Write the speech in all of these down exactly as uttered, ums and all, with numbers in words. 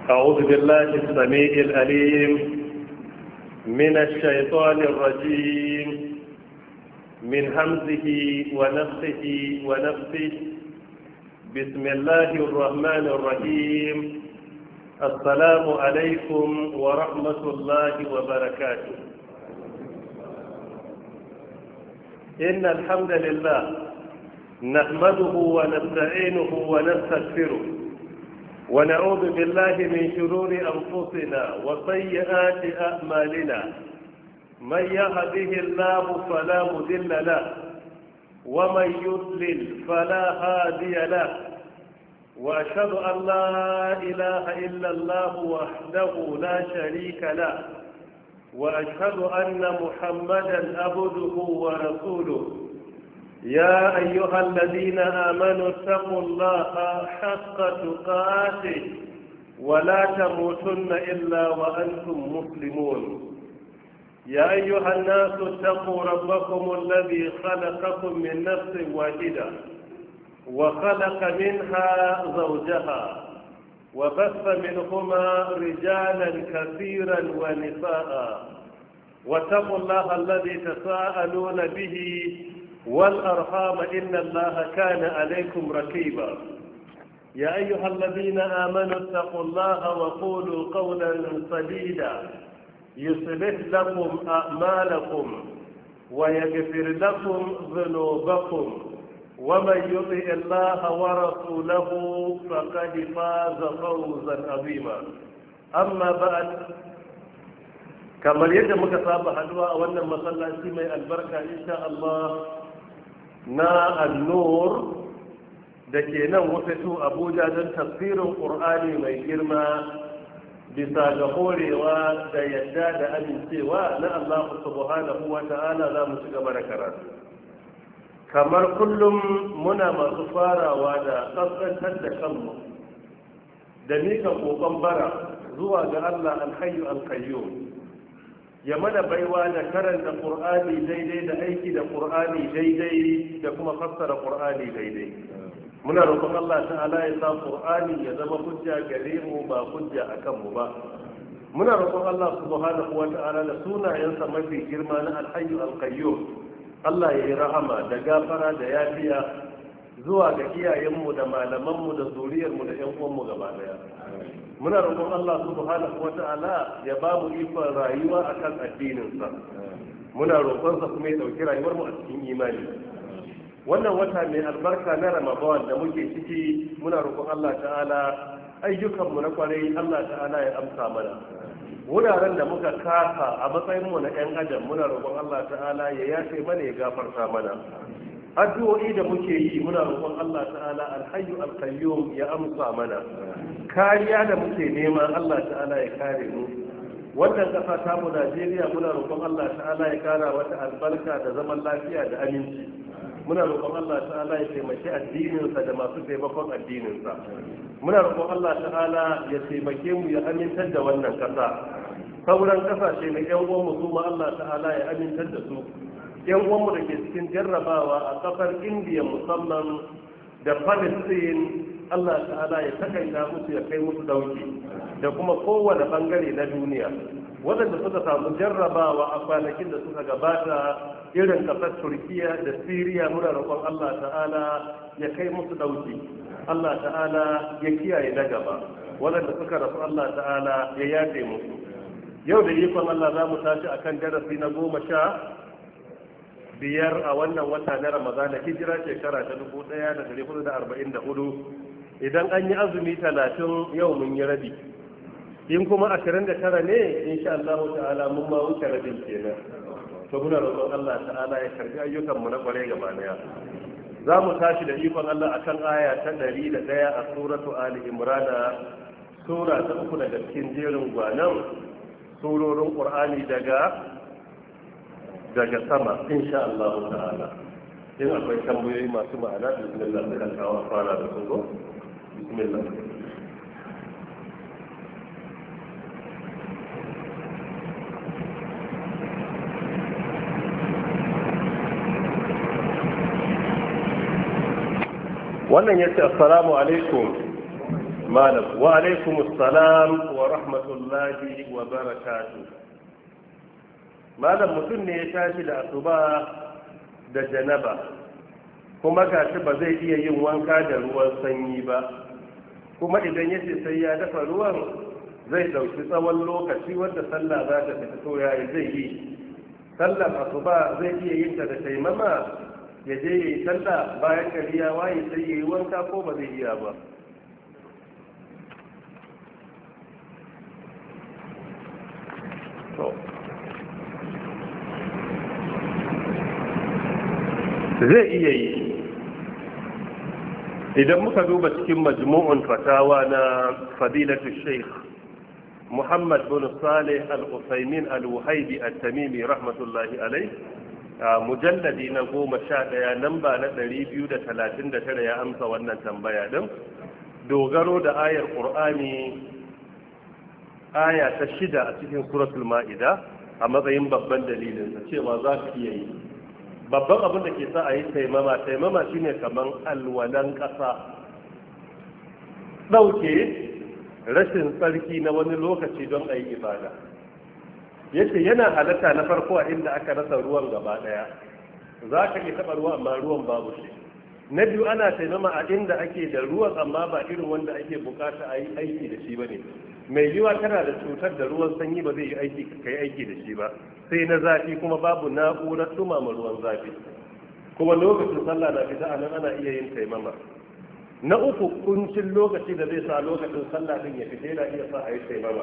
أعوذ بالله السميع العليم من الشيطان الرجيم من همزه ونفخه ونفثه. بسم الله الرحمن الرحيم. السلام عليكم ورحمة الله وبركاته. إن الحمد لله نحمده ونستعينه ونستغفره ونعوذ بالله من شرور أنفسنا وسيئات أعمالنا. من يهده الله فلا مضل له ومن يضلل فلا هادي له، وأشهد أن لا إله إلا الله وحده لا شريك له، وأشهد أن محمدا عبده ورسوله. يا أيها الذين آمنوا اتقوا الله حق تقاته ولا تموتن إلا وأنتم مسلمون. يا أيها الناس اتقوا ربكم الذي خلقكم من نفس واحدة وخلق منها زوجها وبث منهما رجالا كثيرا ونساء، واتقوا الله الذي تساءلون به والأرحام إن الله كان عليكم رقيبا. يا أيها الذين آمنوا اتقوا الله وقولوا قولا سديدا يصلح لكم أعمالكم ويغفر لكم ذنوبكم، ومن يطع الله ورسوله فقد فاز فوزا عظيما. أما بعد، kamar yadda muka saba haduwa a wannan masallaci mai albarka insha Allah na annur da ke nan wufatu Abuja don tafsirin Qur'ani mai girma bisa ga horewa da yadda da amincewa na Allah subhanahu wa ta'ala. za mu ci gaba da karatu kamar kullum. muna masu farawa da kaskantar da kanmu da mika kokon bara zuwa ga Allah alhayyu alqayyum, ya mana baiwa da karanta Qur'ani daidai da aiki da Qur'ani daidai da kuma fassara Qur'ani daidai. Muna roƙon Allah ta'ala ya sa Qur'ani ya zama hujja gare mu ba hujja akan mu ba. Muna roƙon Allah subhanahu wa ta'ala da sunayensa mafi girma na Al-Hayyu Al-Qayyum, Allah ya yi rahama da gafara da yafiya zuwa ga iyayenmu da malamanmu da zuriyarmu da ƴan uwanmu gaba daya. Muna roƙon Allah subhanahu wata'ala ya ba mu ikon rayuwa akan addininsa. Muna roƙonsa kuma ya ɗauki rayuwar mu a cikin imani. Wannan wata mai albarka na Ramadan da muke ciki, muna roƙon Allah ta'ala ayyukanmu na kwarai Allah ta'ala ya amsa mana. Wuraren da muka kasa a matsayin mu na ƴan adam, muna roƙon Allah ta'ala ya yafe mana ya gafarta mana. Addu'o'i da muke yi muna roƙon Allah ta'ala alhayyu alqayyum ya amsa mana. Kariya da muke nema Allah ta'ala ya kare mu. Wannan ƙasa ta mu Najeriya muna roƙon Allah ta'ala ya kara wata albarka da zaman lafiya da aminci. Muna roƙon Allah ta'ala ya taimaki addininsa da masu taimakon addininsa. Muna roƙon Allah ta'ala ya taimake mu ya amintar da wannan ƙasa. Sauran ƙasashe na ƴan uwan mu kuma Allah ta'ala ya amintar da su. Ƴan uwan mu da ke cikin jarrabawa a ƙasar Indiya musamman da Palestine, Allah ta'ala ya takaita musu ya kai musu dauki, da kuma kowane bangare na duniya. Waɗanda suka samu jarrabawa a kwanakin da suka gabata irin ƙasar Turkiya da Siriya, muna roƙon Allah ta'ala ya kai musu dauki, Allah ta'ala ya kiyaye na gaba. Waɗanda suka rasu Allah ta'ala ya yafe musu. Yau da ikon Allah za mu tashi akan darasi na goma sha biyar a wannan wata na Ramadana, hijira shekara ta dubu ɗaya da ɗari hudu da arba'in da hudu. Idan an yi azumi talatin yau mun yi rabi, in kuma ashirin da tara ne insha Allah ta'ala mun ma wuce rabin kenan. To muna roƙon Allah ta'ala ya karbi ayyukanmu na kwarai gaba daya. Za mu tashi da ikon Allah akan aya ta ɗari da ɗaya a suratu Ali Imran, sura ta uku daga cikin jerin gwanan surorin Qur'ani daga daga sama insha Allah ta'ala. In akwai tambayoyi masu ma'ana bismillah sai kan kawo fara da su. Bismillah. Wannan yace assalamu alaikum malam wa alaikum assalam wa rahmatullahi wa barakatuh. Malam, mutum ne ya tashi da asuba da janaba kuma gashi ba zai iya yin wanka da ruwan sanyi ba, kuma idan yace sai ya dafa ruwan zai dauki tsawon lokaci wanda sallah za ta fito yayi zai yi sallar asuba zai iya yin ta da taimama ya je yi sallah bayan gari ya waye sai yayi wanka ko ba zai iya ba? Zai iya yi idan muka duba cikin majmu'un fatawa na fadilatu sheikh Muhammad bin Salih al-Uthaymin al-Wahibi at-Tamimi rahmatullahi alayh, mujalladi na goma sha ɗaya namba na ɗari biyu da talatin da tara ya amsa wannan tambaya din, dogaro da ayar Qur'ani aya ta shida a cikin suratul Ma'ida a matsayin babban dalilin sa cewa za ka iya yi. Babban abin da ke sa a yi taimama taimama shine kaman alwalan ƙasa, ɗauke rashin tsarki na wani lokaci don a yi ibada. Yace yana halatta na farko a inda aka rasa ruwan gaba ɗaya, za ka iya taɓa ruwa amma ruwan babu shi. Na biyu ana taimama a inda ake da ruwan amma ba irin wanda ake bukata a yi aiki da shi ba ne. Mai yiwa tana da cutar da ruwan sanyi ba zai yi aiki kai aiki da shi ba, sai na zafi kuma babu na'urar dumama ruwan zafi, kuma lokacin sallah na fita anan ana iya yin taimama. Na uku, kuncin lokaci da zai sa lokacin sallah din ya fita yana iya sa a yi taimama,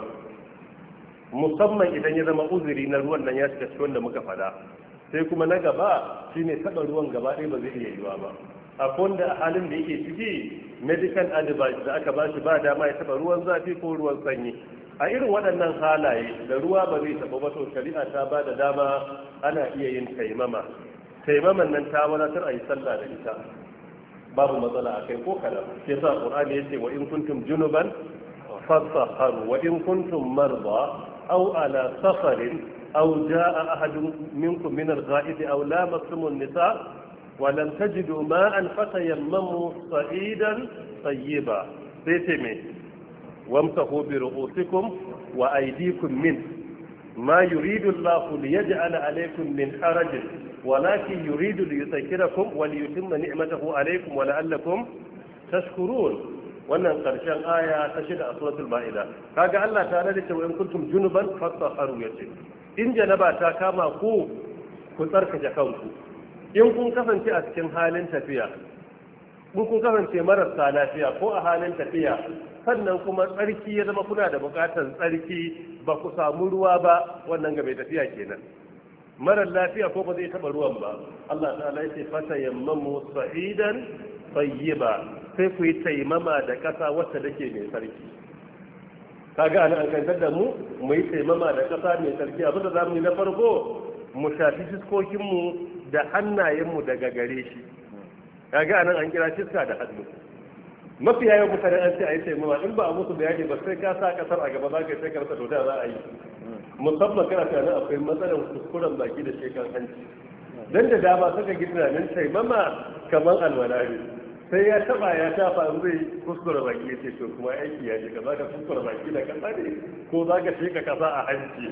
musamman idan ya zama uzuri na ruwan nan ya shiga cikin wanda muka fada. Sai kuma na gaba shine taɓa ruwan gaba ɗaya ba zai iya yiwa ba. Akwai wanda a halin da yake ciki medical advice da aka bashi ba dama ya taɓa ruwan zafi ko ruwan sanyi. A irin waɗannan halaye da ruwa ba zai taɓa ba, to shari'a ta ba da dama ana iya yin taimama. Taimaman nan ta wadatar a yi sallah da ita, babu matsala a kai ko kadan. Shi yasa Qur'ani yace wa in kuntum junuban fatahharu wa in kuntum marda aw ala safarin aw jaa ahadun minkum min al-gha'id aw lamastum an-nisa wa lam tajidu ma'an fatayammamu sa'idan tayyiba. Sai ce me wamsahu bi ru'usikum wa aydikum min ma yuridu Allahu liyaj'ala alaykum min haraj walakin yuridu liyuthakirakum wa liyutimma ni'matahu alaykum wa la'allakum tashkurun. Wannan karshen aya ta shida a suratul Ma'ida. Kaga Allah ta nade cewa in kuntum junuban fatahharu yace in janaba ta kama ku ku tsarkake kanku. In kun kasance a cikin halin tafiya, in kun kasance marasa lafiya ko a halin tafiya, sannan kuma tsarki ya zama kuna da bukatar tsarki ba ku samu ruwa ba, wannan ga mai tafiya kenan. Marar lafiya ko ba zai taba ruwan ba, Allah ta'ala ya ce fata yammamu sa'idan tayyiba, sai ku yi taimama da ƙasa wacce take mai sarki. Kaga ana an kantar da mu mu yi taimama da ƙasa mai sarki. Abin da zamu yi na farko mu shafi fiskokin mu da hannayen mu daga gare shi. Kaga anan an kira fiska da hannu. Mafi yawan mutane an ce a yi taimama, in ba a musu bayani ba sai ka sa ƙasar a gaba za ka yi sai ka rasa to da za a yi. Musamman kana tunanin akwai matsalar kuskuren baki da shekan hanci. Dan da dama suka gina nan taimama kamar alwala ne. Sai ya taba ya tafa in zai kuskura baki ya ce to kuma aiki ya ce ka za ka kuskura baki da kasa ne ko za ka sheka kasa a hanci.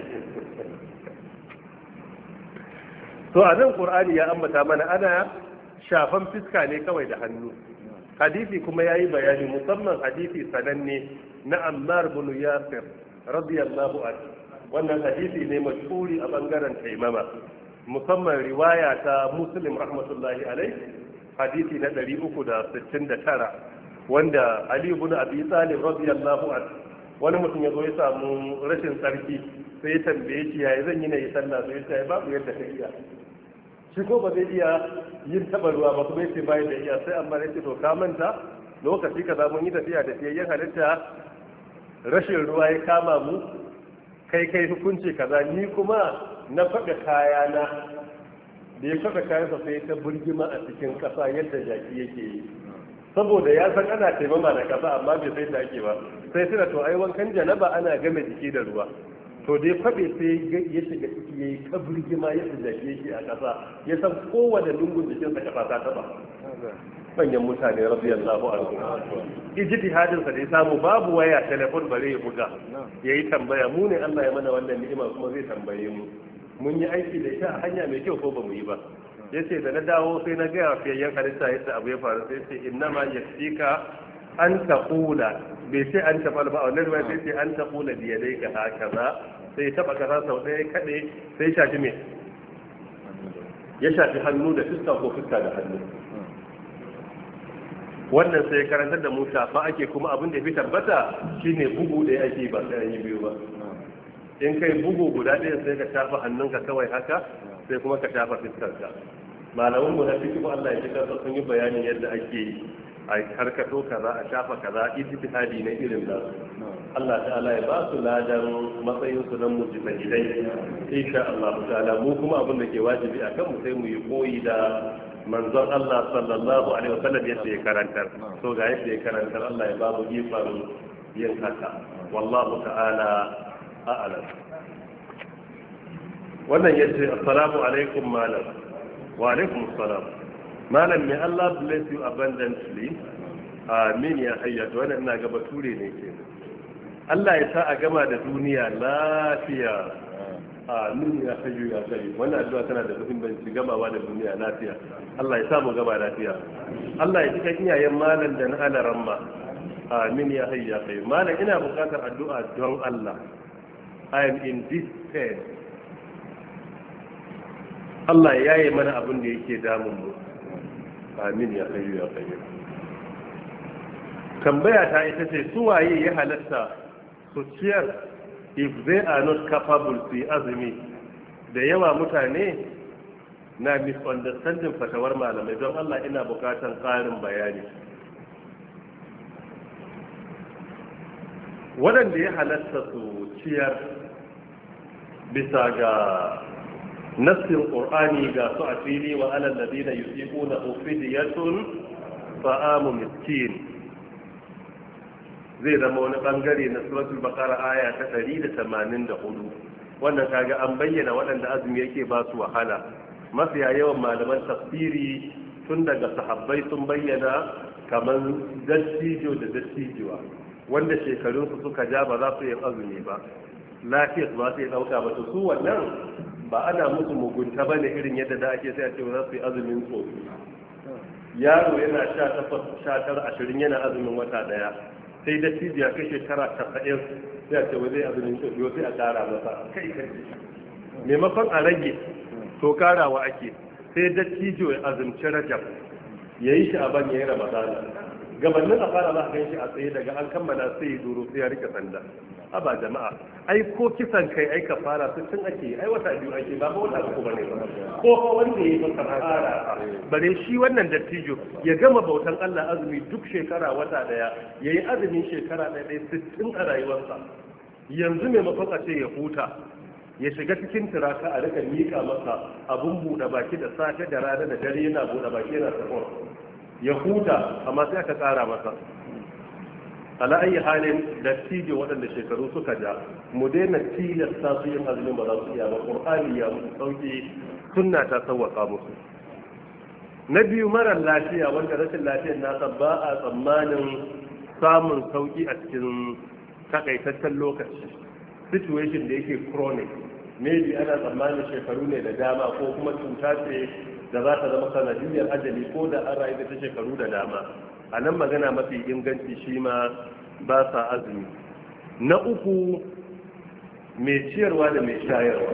To a nan Qur'ani ya ambata mana ana shafan fiska ne kawai da hannu. Hadisi kuma ya yi bayani, musamman hadisi sananne na Ammar bin Yasir radiyallahu anhu. Wannan hadisi ne mashhuri a bangaren taimama, musamman riwaya ta Muslim rahmatullahi alaihi, hadisi na ɗari uku da sittin da tara, wanda Ali ibn Abi Talib radiyallahu anhu, wani mutum ya zo ya samu rashin tsarki sai ya tambaye shi yayi zan yi na yi sallah, sai ya ce babu yadda ka iya. Shi ko ba zai iya yin taɓa ruwa ba, kuma yace bai da iya, sai amma yace to ka manta lokaci kaza mun yi tafiya da fiyayyen halitta rashin ruwa ya kama mu, kai kai hukunci kaza, ni kuma na faɗa kayana, da ya faɗa kayansa sai ta burgima a cikin ƙasa yadda jaki yake yi, saboda ya san ana taimama da ƙasa amma bai sai da ake ba, sai suna to ai wankan janaba ana game jiki da ruwa, to dai faɗe sai ya shiga ciki ya yi ta burgima yadda jaki yake a ƙasa, ya san kowane lungun jikinsa ƙasa ta taɓa. manyan mutane radiyallahu anhu ijtihadin sa da ya samu babu waya telefon bare ya buga yayi tambaya mu ne Allah ya mana wannan ni'ima kuma zai tambaye mu mun yi aiki da ita a hanya mai kyau ko ba mu yi ba yace da na dawo sai na ga fiyayyen halitta yadda abu ya faru sai ce innama yakfika an taqula bai sai an tafal ba wannan ba sai sai an taqula bi yadayka hakaza sai taba kaza sau ɗaya kade sai shafi me ya shafi hannu da fuska ko fuska da hannu wannan sai karantar da mu shafa ake kuma abin da ya fi tabbata shine bugu da ake ba sai an yi biyu ba in kai bugu guda ɗaya sai ka shafa hannunka kawai haka sai kuma ka shafa fuskarka malamin mu na fiki ko Allah ya ji kansa sun yi bayanin yadda ake yi a karkato kaza a shafa kaza ijtihadi na irin da Allah ta'ala ya ba su ladan matsayin su nan mujtahidai insha Allah ta'ala mu kuma abin da ke wajibi akan mu sai mu yi koyi da manzon Allah sallallahu alaihi wasallam yadda ya karantar so ga yadda ya karantar Allah ya ba mu ifan yin haka wallahu ta'ala a'lam wannan yace assalamu alaikum malam wa alaikum assalam malam may Allah bless you abundantly amin ya hayyatu wannan ina ga bature ne ke Allah ya sa a gama da duniya lafiya amin ya hayyu ya kai wannan addu'a tana da muhimmanci gamawa da duniya lafiya Allah ya sa mu gama lafiya Allah ya cika iyayen malam da na alaramma amin ya hayyu ya kai malam ina bukatar addu'a don Allah I am in this pain Allah ya yi mana abin da yake damun mu amin ya hayyu ya kai tambaya ta ita ce su waye ya halatta su ciyar if they are not capable to azumi da yawa mutane na misunderstanding fatawar malamai don Allah ina bukatan ƙarin bayani waɗanda ya halatta su ciyar bisa ga nassin ƙur'ani ga su a fili wa alal ladina yusiquna ufidiyatun fa'amu miskin zai zama wani bangare na suratul baqara aya ta ɗari da tamanin da hudu wannan kaga an bayyana waɗanda azumi yake ba su wahala mafiya yawan malaman tafsiri tun daga sahabbai sun bayyana kamar dattijo da dattijuwa wanda shekarunsu suka ja ba za su yi azumi ba lafiyar ba su yi ɗauka ba su wannan ba ana musu mugunta ba ne irin yadda da ake sai a ce za su yi azumin tsofi yaro yana sha takwas sha tara ashirin yana azumin wata ɗaya sai da cibiya kai shekara tasa'in sai a ce wai zai azumin tsofiyo sai a kara masa kai kai maimakon a rage to karawa ake sai da cijo ya azumci rajab ya yi shi a ban ya yi ramadana gabanin a fara za a gan shi a tsaye daga an kammala sai ya duro sai ya rike sanda a ba jama'a ai ko kisan kai ai ka fara tun ake ai wata biyu ake ba ba wata uku bane ko ko wanda ya yi maka fara bare shi wannan dattijo ya gama bautan Allah azumi duk shekara wata daya yayi azumin shekara daya dai sittin a rayuwarsa yanzu maimakon a ce ya huta ya shiga cikin turaka a rika mika masa abun buɗe baki da safe da rana da dare yana buɗe baki yana sahur ya huta amma sai aka tsara masa ala ayi halin dattijo waɗanda shekaru suka ja mu daina tilasta su yin azumin ba za su iya ba qur'ani ya musu sauki sunna ta sawwaka musu na biyu marar lafiya wanda rashin lafiyar nasa ba a tsammanin samun sauki a cikin takaitaccen lokaci situation da yake chronic maybe ana tsammanin shekaru ne da dama ko kuma cuta ce da za ta zama sanadiyar ajali ko da an rayu da ta shekaru da dama a nan magana mafi inganci shi ma ba sa azumi na uku mai ciyarwa da mai shayarwa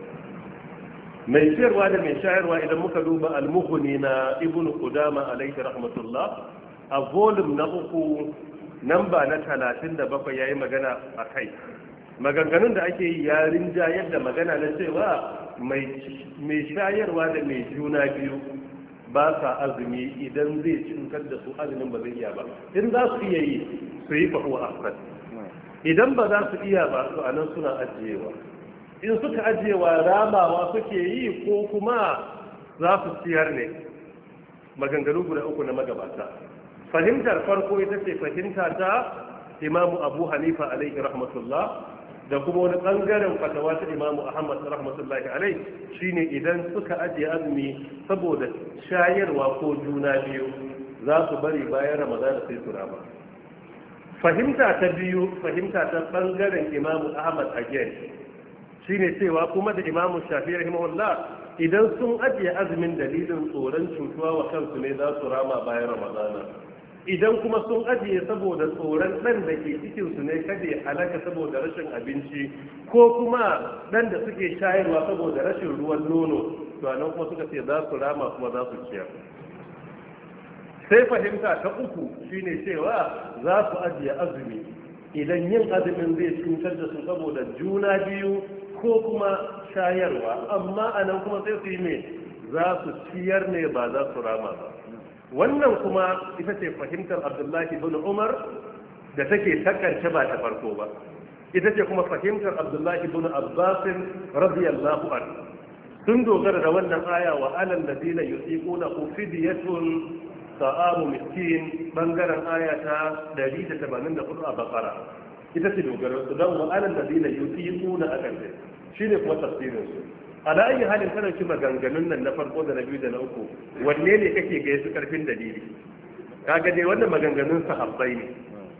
mai ciyarwa da mai shayarwa idan muka duba almuhuni na ibnu qudama alaihi rahmatullah a volume na uku namba na talatin da bakwai yayi magana a kai maganganun da ake yi ya rinja yadda magana na cewa mai shayarwa da mai juna biyu ba sa azumi idan zai cutar da su azumin ba zai iya ba in za su iya yi su yi fahu a idan ba za su iya ba su anan suna ajiyewa in suka ajiyewa ramawa suke yi ko kuma za su ciyar ne maganganu guda uku na magabata fahimtar farko ita ce fahimta ta imamu abu hanifa alaihi rahmatullah da kuma wani bangaren fatawa ta imamu ahmad rahmatullahi alaihi shine idan suka ajiye azumi saboda shayarwa ko juna biyu za su bari bayan ramadana sai su rama. Fahimta ta biyu, fahimta ta bangaren imamu ahmad again shine cewa kuma da imamu shafi rahimahullah idan sun ajiye azumin dalilin tsoron cutuwa wa kansu ne za su rama bayan ramadana, idan kuma sun ajiye saboda tsoron ɗan da ke cikinsu ne kada ya halaka saboda rashin abinci ko kuma ɗan da suke shayarwa saboda rashin ruwan nono, to anan kuma suka ce za su rama kuma za su ciyar. Sai fahimta ta uku shine cewa za su ajiye azumi idan yin azumin zai cutar da su saboda juna biyu ko kuma shayarwa, amma anan kuma sai su yi ne za su ciyar ne ba za su rama ba. Wannan kuma ita ce fahimtar Abdullahi bin Umar da take ta karshe ba ta farko ba, ita ce kuma fahimtar Abdullahi bin Abbas radiyallahu anhu. Sun dogara da wannan aya wa alal ladina yusiquna fidyatun ta'amu miskin bangaren aya ta ɗari da tamanin da hudu a Baqara. Ita ce dogaro su don wa alal ladina yusiquna akan ce shine kuma tafsirin su. Ala ayi halin kana ci maganganun nan na farko da na biyu da na uku wanne ne kake ga su karfin dalili? Kaga dai wannan maganganun sahabbai ne.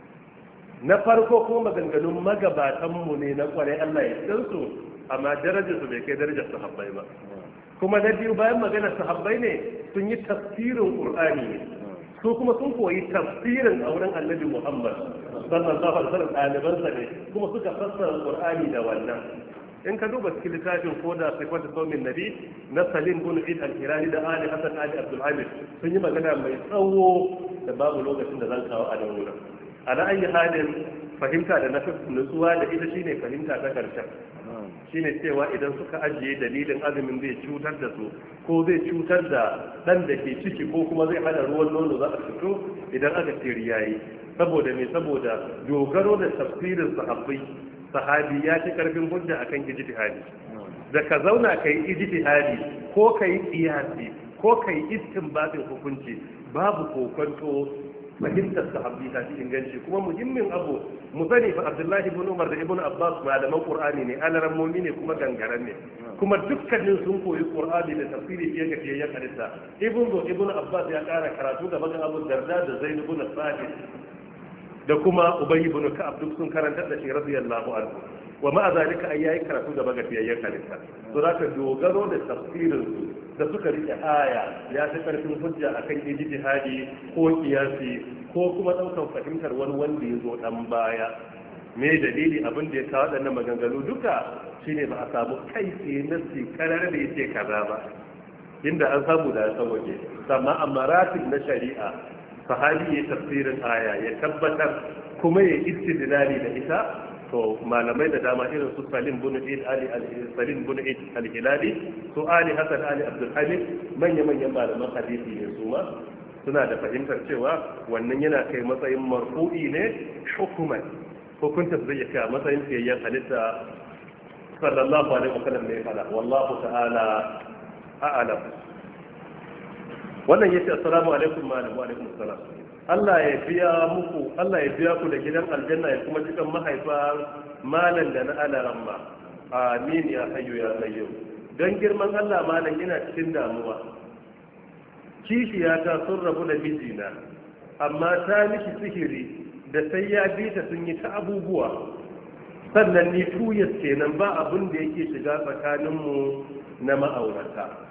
Na farko kuma maganganun magabatan mu ne na kwarai Allah ya san su, amma darajar su bai kai darajar sahabbai ba. Kuma na biyu bayan magana sahabbai ne sun yi tafsirin Qur'ani ne, su kuma sun koyi tafsirin a wurin Annabi Muhammad sallallahu alaihi wasallam ɗalibansa ne kuma suka fassara Qur'ani da wannan. In ka duba cikin littafin koda sifatu saumin nabi na Salim bin Eid al-Hirani da Ali Hassan Ali Abdul Hamid sun yi magana mai tsawo da babu lokacin da zan kawo a nan wurin. Ala ayi halin fahimta da nafi nutsuwa da ita shine fahimta ta karshen. Shine cewa idan suka ajiye dalilin azumin zai cutar da su ko zai cutar da dan da ke ciki ko kuma zai hada ruwan nono za a fito idan aka ce yayi, saboda me saboda dogaro da tafsirin sahabbai, sahabi ya ci karfin hujja akan ijtihadi. Da ka zauna kai ijtihadi ko kai qiyasi ko kai istinbatin hukunci babu kokonto fahimtar sahabbi ta ci inganci. Kuma muhimmin abu mu sani fa Abdullahi ibn Umar da Ibn Abbas malaman Qur'ani ne, alarammomi ne kuma gangaran ne, kuma dukkanin sun koyi Qur'ani da tafsiri fiye ga fiye ya karanta. Ibn Ibn Abbas ya kara karatu da magan Abu Darda da Zaid ibn Thabit da kuma Ubay ibn Ka'ab duk sun karanta da shi radiyallahu anhu. Wa ma'a zalika ai yayi karatu da maga fiye ya karanta. To zaka dogaro da tafsirin su da suka rike aya ya ta karfin hujja akan ijtihadi ko kiyasi ko kuma daukan fahimtar wani wanda ya zo dan baya. Me dalili abin da ya kawo waɗannan maganganu duka shine ba a samu kai tsaye na karar da yake kaza ba, inda an samu da ya waje. Amma a maratib na shari'a sahabi ya tafsirin aya ya tabbatar kuma ya istidlali da ita, to malamai da dama irin su Salim bin Eid Ali Salim bin Eid al-Hilali, su Ali Hasan Ali Abdul Hamid, manya-manyan malaman hadisi ne su ma suna da fahimtar cewa wannan yana kai matsayin marfu'i ne hukuman, hukunta zai yi kai matsayin fiyayyen halitta sallallahu alaihi wasallam ne fada, wallahu ta'ala a'lam. Wannan yace assalamu alaikum malam. Wa alaikum assalam. Allah ya biya muku, Allah ya biya ku da gidan aljanna ya kuma cikin mahaifa malam da na alaramma. Amin ya hayyu ya qayyum. Don girman Allah malam ina cikin damuwa. Kishiyata sun rabu da mijina, amma ta miki sihiri da sai ya bi ta sun yi ta abubuwa. Sannan ni tuyas kenan ba abin da yake shiga tsakaninmu na ma'aurata.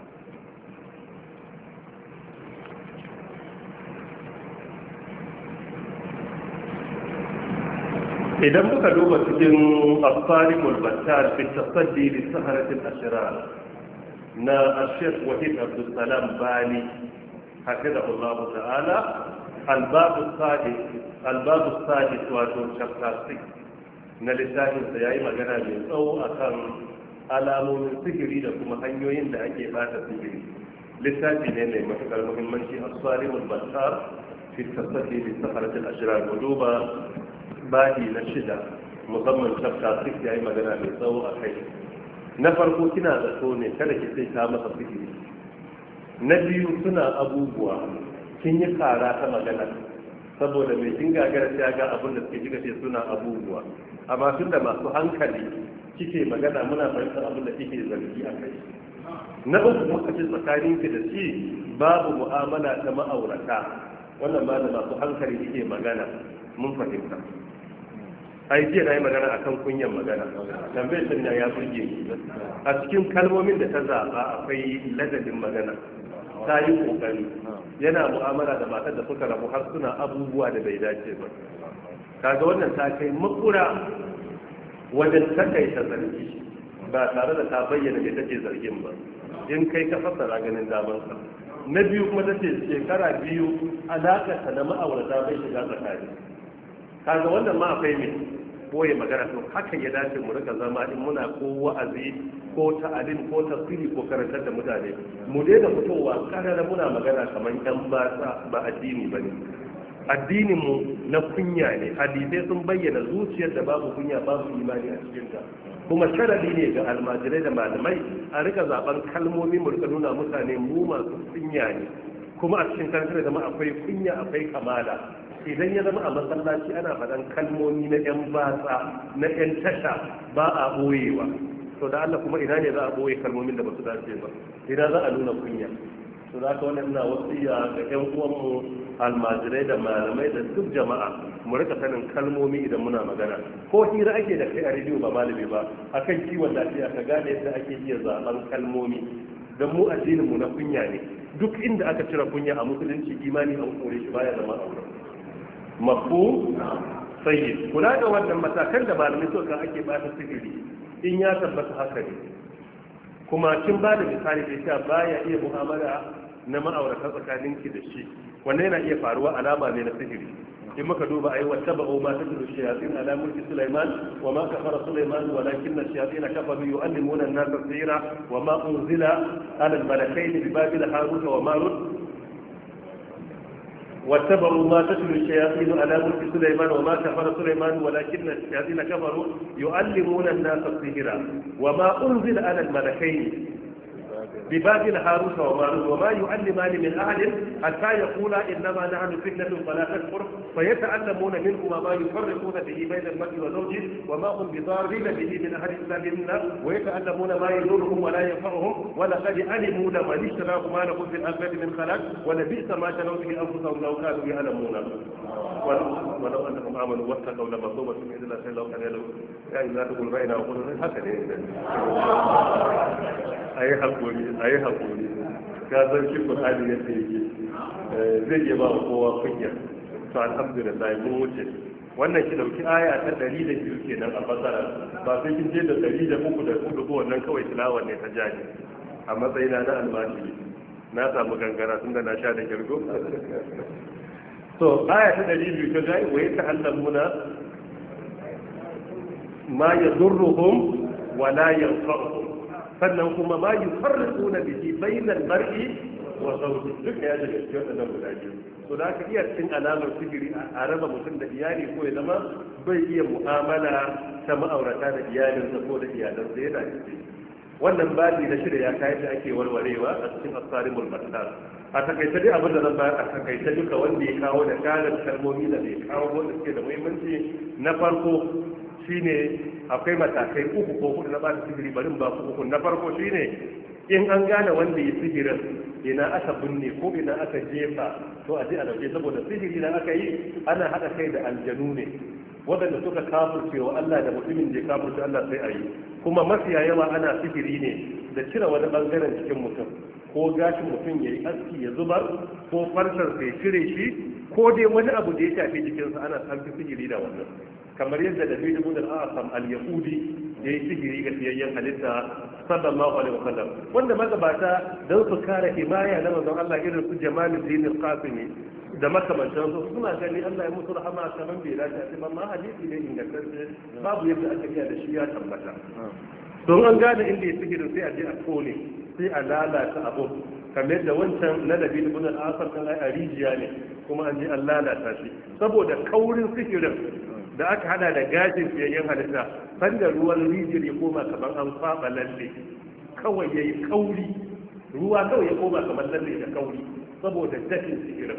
idan muka duba cikin asarimul battar fi tasaddi li saharatil ashrar na Sheikh Wahid Abdul Salam Bani hafizahullah ta'ala, al-bab as-sadis al-bab as-sadis wato chapter six na littafin sa yayi magana mai tsawo akan alamomin sihiri da kuma hanyoyin da ake bata sihiri. Littafi ne mai matukar muhimmanci, asarimul battar fi tasaddi li saharatil ashrar. Mu duba bahi na shida, musamman chapter six ya yi magana mai tsawo a kai. Na farko kina zato ne kada ki sai ta masa sihiri. Na biyu suna abubuwa kin yi kara ta magana saboda mai kin gagara ta ga abin da suke kika ce suna abubuwa, amma tun da masu hankali kike magana muna fahimtar abin da kike zargi a kai. Na uku muka ce tsakanin ki da shi babu mu'amala ta ma'aurata, wannan ba da masu hankali yake magana mun fahimta. ai jiya na yi magana a kan kunyan magana tambayar sun ya burge ni a cikin kalmomin da ta zaɓa akwai ladabin magana ta yi ƙoƙari yana mu'amala da matar da suka rabu har suna abubuwa da bai dace ba kaga wannan ta kai makura wajen takaita zargi ba tare da ta bayyana me take zargin ba in kai ka fassara ganin damansa. Na biyu kuma ta ce shekara biyu alaƙarta na ma'aurata bai shiga tsakani kaga wannan ma akwai mai boye magana to haka ya dace mu rika zama in muna ko wa'azi ko ta'alim ko tafsiri ko karantar da mutane mu daina fitowa karara muna magana kamar yan batsa ba addini bane. Addinin mu na kunya ne, hadisai sun bayyana zuciyar da babu kunya babu imani a cikin ta, kuma sharadi ne ga almajirai da malamai a rika zaben kalmomi mu rika nuna mutane mu masu kunya ne, kuma a cikin karantar da zama akwai kunya akwai kamala. Idan ya zama a masallaci ana faɗan kalmomi na 'yan batsa na 'yan tasha ba a ɓoyewa, to da Allah kuma ina ne za a ɓoye kalmomin da ba su dace ba, ina za a nuna kunya. To za ka wannan ina wasiya ga 'yan uwanmu almajirai da malamai da duk jama'a mu rika sanin kalmomi idan muna magana, ko hira ake da kai a rediyo ba malami ba akan kiwon lafiya ka gane yadda ake iya zaɓen kalmomi, don mu addinin mu na kunya ne. Duk inda aka cire kunya a musulunci imani an kore shi baya zama aure. Mafu sai kula da wannan matakan da malamai suka ake bata sihiri in ya tabbata haka ne, kuma kin ba da misali da cewa baya iya mu'amala na ma'aurata tsakaninki da shi, wannan yana iya faruwa alama ne na sihiri. in muka duba ai wattaba'u ma tatlu shayatin ala mulki sulaiman wa ma kafara sulaiman walakinna ash-shayatin kafaru yu'allimuna an-nasa as-sihra wa ma unzila ala al-malakaini bi babil harut wa marut واتبعوا ما تتلو الشياطين على ملك سليمان وما كفر سليمان ولكن الشياطين كفروا يعلمون الناس السحر وما انزل على الملكين ببابل هاروت وماروت وما يعلمان من احد حتى يقولا انما نحن فتنه فلا تكفر فيتعلمون منهما ما يفرقون به بين المرء وزوجه وما هم بضارين به من احد الا باذن الله ويتعلمون ما يضرهم ولا ينفعهم ولقد علموا لمن اشتراه ما له في الاخره من خلاق ولبئس ما شروا به انفسهم لو كانوا يعلمون ولو انهم امنوا واتقوا لمثوبه من عند الله لو كان يعلمون يعني لا تقول بيننا وقولوا هكذا اي حقوني a yi haƙuri ka san shi ƙur'ani yadda yake zai iya ba kowa kunya. To alhamdulillah mun wuce wannan ki dauki aya ta ɗari da biyu kenan a fasara, ba sai kin je da ɗari da uku da hudu ko wannan kawai tilawar ne ta jani. A matsayina na almajiri na samu gangara tunda na sha da kirgo. To aya ta ɗari biyu ta jani wa yata'allamuna ma yadurruhum wa la yanfa'uhum, sannan kuma ma yi farrasu na biki bainal mar'i wa zawji, duk ya daga cikin wannan guda biyu. So da aka iya cikin alamar sihiri a raba mutum da iyali ko ya zama bai iya mu'amala ta ma'aurata da iyalinsa ko da iyalansa yana ciki. Wannan babi na shirya ya kayan da ake warwarewa a cikin asarimul battar. A takaice dai abin da zan bayar a takaice duka wanda ya kawo da karin kalmomi da bai kawo wanda suke da muhimmanci. Na farko shine akwai matakai uku ko hudu na ba da sihiri, barin ba ku uku. Na farko shine in an gane wanda ya sihirin ina aka binne ko ina aka jefa to a je a dauke, saboda sihiri da aka yi ana hada kai da aljanu ne waɗanda suka kafurce wa Allah da mutumin da ya kafurce Allah sai a yi. Kuma mafiya yawa ana sihiri ne da cire wani bangaren cikin mutum, ko gashin mutum ya yi aski ya zubar, ko farsar sai cire shi, ko dai wani abu da ya shafi jikinsa ana sarki sihiri da wannan. Kamar yadda da bin ibn al-Asam al-Yahudi ya yi sihiri ga siyayyen halitta sallallahu alaihi wasallam, wanda magabata don su kare himaya na manzon Allah irin su Jamaluddin al-Qasimi da makamantan su suna gani Allah ya musu rahama kaman bai dace a cikin ma hadisi ne ingantacce babu yadda aka iya da shi ya tabbata. Don an gane inda ya sihirin sai a je a tone sai a lalata abu, kamar da wancan na Nabi ibn al-Asam kan ai rijiya ne kuma an je an lalata shi saboda kaurin sihirin da aka hada da gashin fiyayyen halitta, sanda ruwan rijiyar ya koma kamar an kwaba lalle kawai ya yi kauri, ruwa kawai ya koma kamar lalle da kauri saboda dafin sihirin.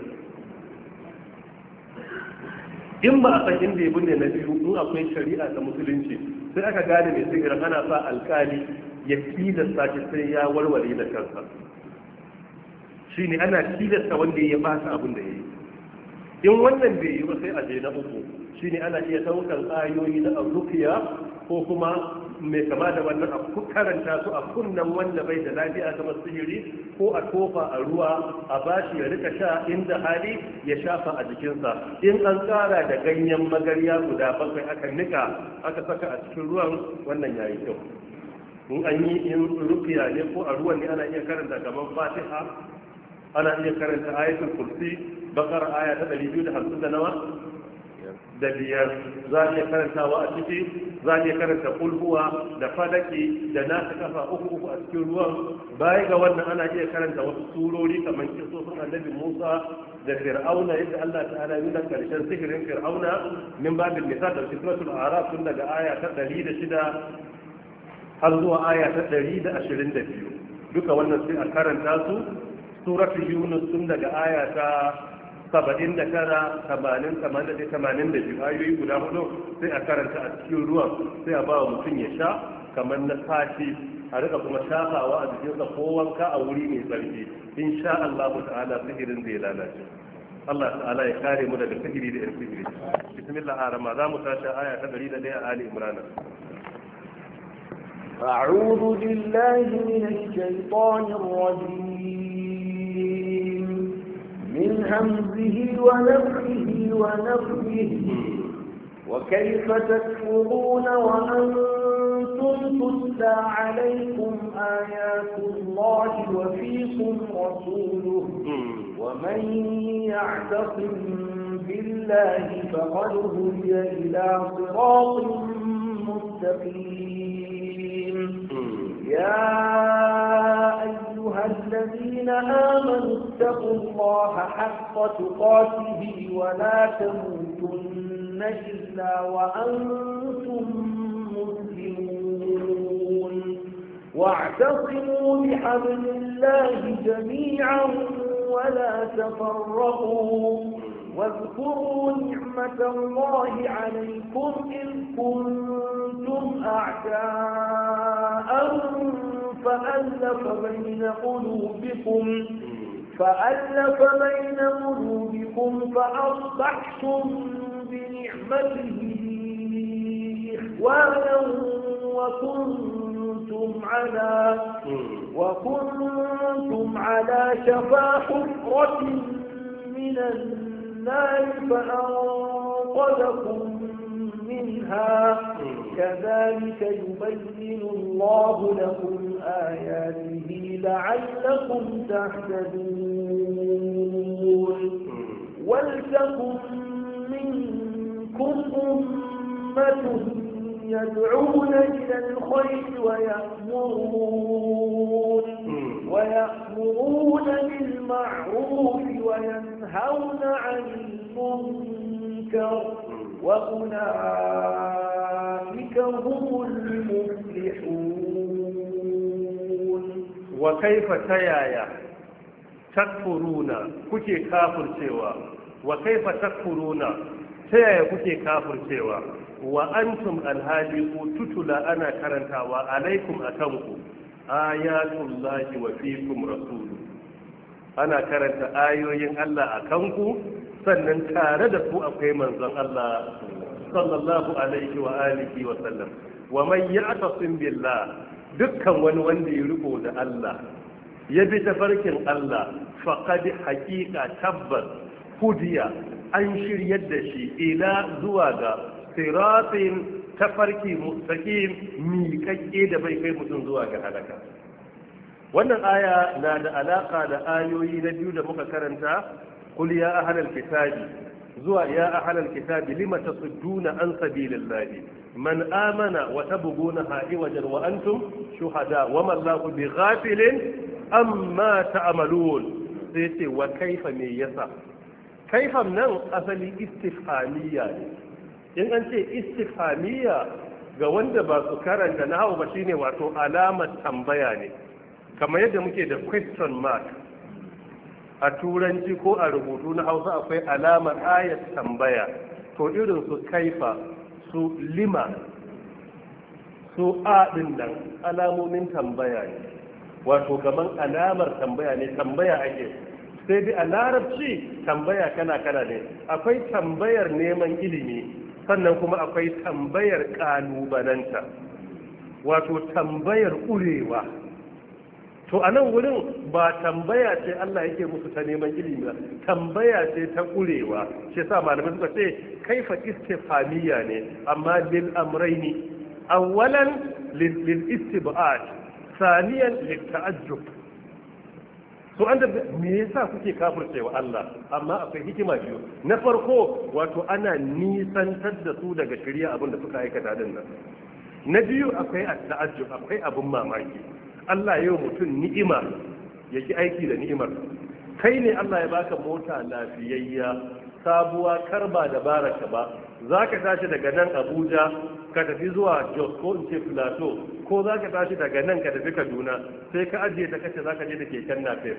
In ba a san inda ya binne na biyu, in akwai shari'a ta musulunci sai aka gane mai sihirin ana sa alkali ya tilasta shi sai ya warware da kansa, shine ana tilasta wanda ya ba abin da ya yi. in wannan bai yi ba sai a je na uku shine ana iya daukan ayoyi na rukiya ko kuma mai kama da wannan a karanta su a kunnan wanda bai da lafiya kamar sihiri ko a tofa a ruwa a bashi ya rika sha inda hali ya shafa a jikinsa in an tsara da ganyen magarya guda bakwai aka nika aka saka a cikin ruwan wannan yayi kyau in an yi in rukiya ne ko a ruwan ne ana iya karanta kamar fatiha ana iya karanta ayatul kursi bakar aya ta ɗari biyu da hamsin da nawa da biyar za a iya karantawa a ciki za a iya karanta kulhuwa da falaki da nasu kafa uku uku a cikin ruwan baya ga wannan ana iya karanta wasu surori kamar kisosin annabi musa da fir'auna yadda allah ta'ala nuna karshen sihirin fir'auna min babin misal da suratul araf tun daga aya ta ɗari da shida har zuwa aya ta ɗari da ashirin da biyu duka wannan sai a karanta su suratul yunus tun daga aya ta saba'in da tara tamanin tamanin da biyu ayoyi guda hudu sai a karanta a cikin ruwan sai a ba wa mutum ya sha kamar na sati a rika kuma shafawa a jikinsa ko wanka a wuri mai tsarki insha Allah ta'ala sihirin zai lalace Allah ta'ala ya kare mu daga sihiri da yan sihiri bismillah arama za mu tashi aya ta ɗari da ɗaya a Ali Imran أعوذ بالله من الشيطان الرجيم من همزه ونفخه ونفخه وكيف تكفرون وأنتم تتلى عليكم آيات الله وفيكم رسوله ومن يعتصم بالله فقد هدي إلى صراط مستقيم يا أيها الذين آمنوا اتقوا الله حق تقاته ولا تموتن إلا وأنتم مسلمون واعتصموا بحبل الله جميعا ولا تفرقوا واذكروا نعمة الله عليكم إذ كنتم أعداء فألف بين قلوبكم فألف بين قلوبكم فأصبحتم بنعمته إخوانا وكنتم على وكنتم على شفا حفرة من النار فأنقذكم منها كذلك يبين الله لكم آياته لعلكم تهتدون ولتكن منكم أمة يدعون إلى الخير ويأمرون ويأمرون بالمعروف وينهون عن المنكر وأولئك هم المفلحون وكيف تيايا تكفرون كوكي كافر سوا وكيف تكفرون تيايا كوكي كافر سوا وأنتم الهادي تتلى أنا كرنتا وعليكم أتمكم آيات الله وفيكم رسوله أنا كرنت آيوين الله أكمكم sannan tare da ku akwai manzon Allah sallallahu alaihi wa alihi wa sallam wa man ya'tasim billah dukkan wani wanda ya riko da Allah ya bi tafarkin Allah faqad haqiqa tabbas hudiya an shiryar da shi ila zuwa ga siratin tafarki mustaqim miƙaƙƙe da bai kai mutum zuwa ga halaka wannan aya na da alaka da ayoyi na biyu da muka karanta قل يا أهل الكتاب زوا يا أهل الكتاب لم تصدون عن سبيل الله من آمن وتبغونها عوجا وأنتم شهداء وما الله بغافل أما تعملون سيتي وكيف ميسا كيف من أصلي استفهامية إن أنت استفهامية ga wanda ba su karanta na hau ba shine wato alamar tambaya ne kamar yadda muke da question mark a turanci ko a rubutu na hausa akwai alamar ayat tambaya to irin su kaifa su lima su aɗin nan alamomin tambaya ne wato gaban alamar tambaya ne tambaya ake sai dai a larabci tambaya kana kana ne, akwai tambayar neman ilimi sannan kuma akwai tambayar kalubalanta, wato tambayar urewa. to a nan wurin ba tambaya ce Allah yake musu ta neman ilimi ba, tambaya ce ta urewa. shi yasa malamai suka ce kaifa istifhamiyya ne, amma lil amrayni, awwalan lil istib'ad, thaniyan lil ta'ajjub. so an da me yasa kuke kafircewa Allah, amma akwai hikima biyu. na farko wato ana nisantar da su daga shari'a abin da suka aikata din nan. na biyu akwai at-ta'ajjub, akwai abin mamaki. Allah yau mutum ni'ima yake aiki da ni'imar. kai ne Allah ya baka mota lafiyayya sabuwa karba da baraka ba, zaka tashi daga nan Abuja ka tafi zuwa Jos ko in ce Plateau, ko zaka tashi daga nan ka tafi Kaduna, sai ka ajiye ta kace zaka je da keken napep,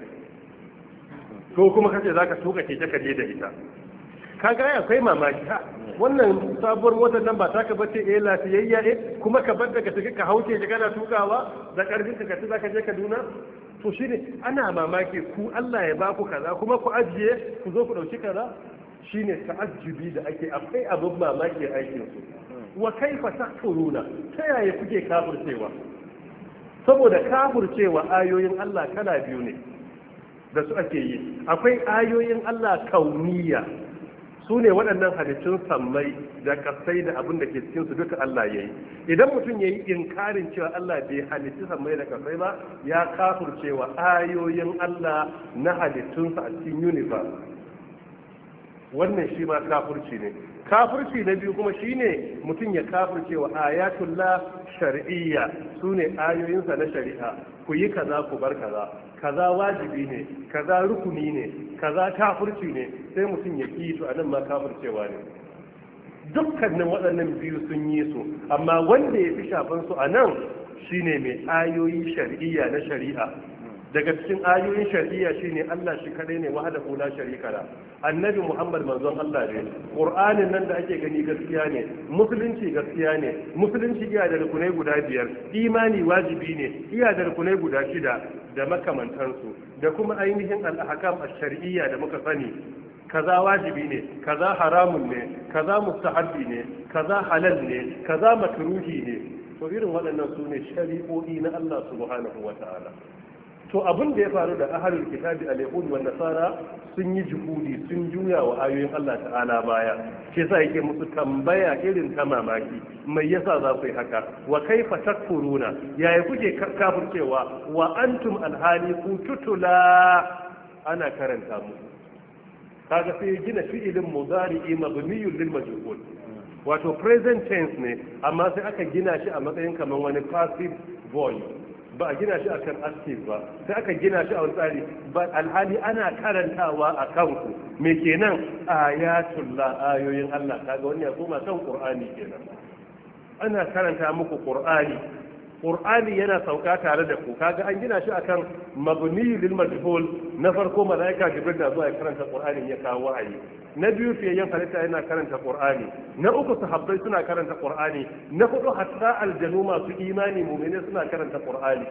ko kuma kace zaka tuka keke ka je da ita. kaga ai akwai mamaki, ha wannan sabuwar motar nan ba taka bace eh lafiyayya eh kuma ka bar daga take ka hauce ka kana tukawa da karfin ka kace zaka je Kaduna. to shine ana mamaki ku Allah ya baku kaza kuma ku ajiye ku zo ku dauki kaza. shine ta'ajjubi da ake, akwai abin mamaki aikin su. wa kaifa takfuruna, ta yaya kuke kafircewa? saboda kafircewa ayoyin Allah kala biyu ne da su ake yi. akwai ayoyin Allah kauniya, su ne waɗannan halittun sammai da kasai da abin da ke cikinsu duka Allah ya yi. idan mutum ya yi inkarin cewa Allah bai halitti sammai da kasai ba, ya kafurcewa ayoyin Allah na halittunsa a cikin universe. wannan shi ma kafurci ne. kafurci na biyu kuma shine mutum ya kafurcewa ayatullah shar'iyya, su ne ayoyinsa na shari'a. ku yi kaza ku bar kaza, kaza wajibi ne, kaza rukuni ne, kaza kafirci ne, sai mutum ya ki su, anan ma kafircewa ne. dukkanin waɗannan biyu sun yi su, amma wanda ya fi shafan su anan shine mai ayoyi shar'iyya na shari'a. daga cikin ayoyin shari'a shine Allah shi kadai ne wahdahu la sharika la. annabi Muhammad manzon Allah ne. Qur'anin nan da ake gani gaskiya ne, musulunci gaskiya ne, musulunci iya da rukunai guda biyar, imani wajibi ne, iya da rukunai guda shida da makamantansu, da kuma ainihin al-ahkam ash-shar'iyya da muka sani. kaza wajibi ne, kaza haramun ne, kaza mustahabbi ne, kaza halal ne, kaza makruhi ne. to irin waɗannan su ne shari'o'i na Allah subhanahu wa ta'ala. to abin da ya faru da ahlul kitabi al-yahud wa nasara sun yi juhudi, sun juya wa ayoyin Allah ta'ala baya. shi yasa yake musu tambaya irin ta mamaki, mai yasa za ku yi haka? wa kaifa takfuruna, yaya kuke kafircewa wa antum alhali ku tutula ana karanta muku. kaga sai gina fi'ilin mudari'i mabniyun lil majhul, wato present tense ne amma sai aka gina shi a matsayin kamar wani passive voice, ba a gina shi akan active ba, sai aka gina shi a wani tsari. ba alhali ana karantawa a kanku. me kenan? ayatullah, ayoyin Allah. kaga wani ya koma kan Qur'ani kenan. ana karanta muku Qur'ani, Qur'ani yana sauka tare da ku. kaga an gina shi akan mabni lil majhul. na farko malaika Jibril da zuwa ya karanta Qur'ani ya kawo wahayi. na biyu fiyayyen halitta yana karanta Qur'ani. na uku sahabbai suna karanta Qur'ani. na hudu hatta aljanu masu imani mu'mini suna karanta Qur'ani.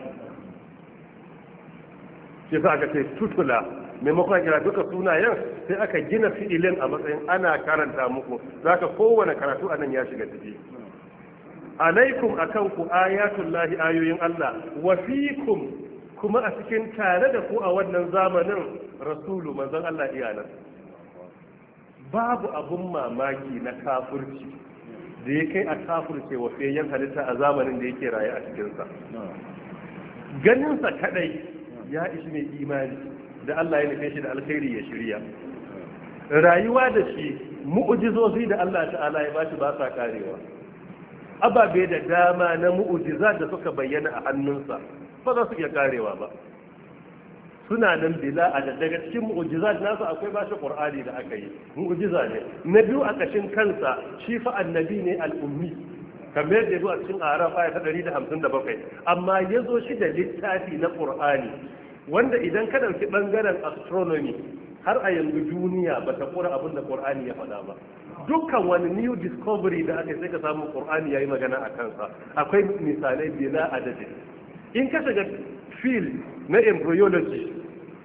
shi sa aka ce tutula, maimakon kira duka sunayen sai aka gina fi'ilin a matsayin ana karanta muku. zaka kowane karatu anan ya shiga ciki. alaikum akan ku ayatullahi, ayoyin Allah, wa fikum kuma a cikin tare da ku a wannan zamanin rasulu, manzon Allah iyalan. babu abun mamaki na kafirci da ya kai a kafirce wa fiyayyen halitta a zamanin da yake raye a cikinsa. ganinsa kadai ya ishi mai imani da Allah ya nufe shi da alkhairi ya shirya. rayuwa da shi mu'ujizozi da Allah ta'ala ya bashi ba sa karewa. ababe da dama na mu'ujiza da suka bayyana a hannunsa ba za su iya karewa ba, suna nan bila a daga cikin mu'ujizat nasu akwai bashi Qur'ani da aka yi, mu'ujiza ne. na biyu a kashin kansa shi fa annabi ne al-ummi, kamar yadda yazo a cikin Araf aya ta ɗari da hamsin da bakwai, amma yazo shi da littafi na Qur'ani wanda idan ka dauki bangaren astronomy har a yanzu duniya ba ta kura abin da Qur'ani ya faɗa ba. dukkan wani new discovery da aka sai ka samu Qur'ani yayi magana a kansa. akwai misalai bila adadin. in ka shiga field na embryology,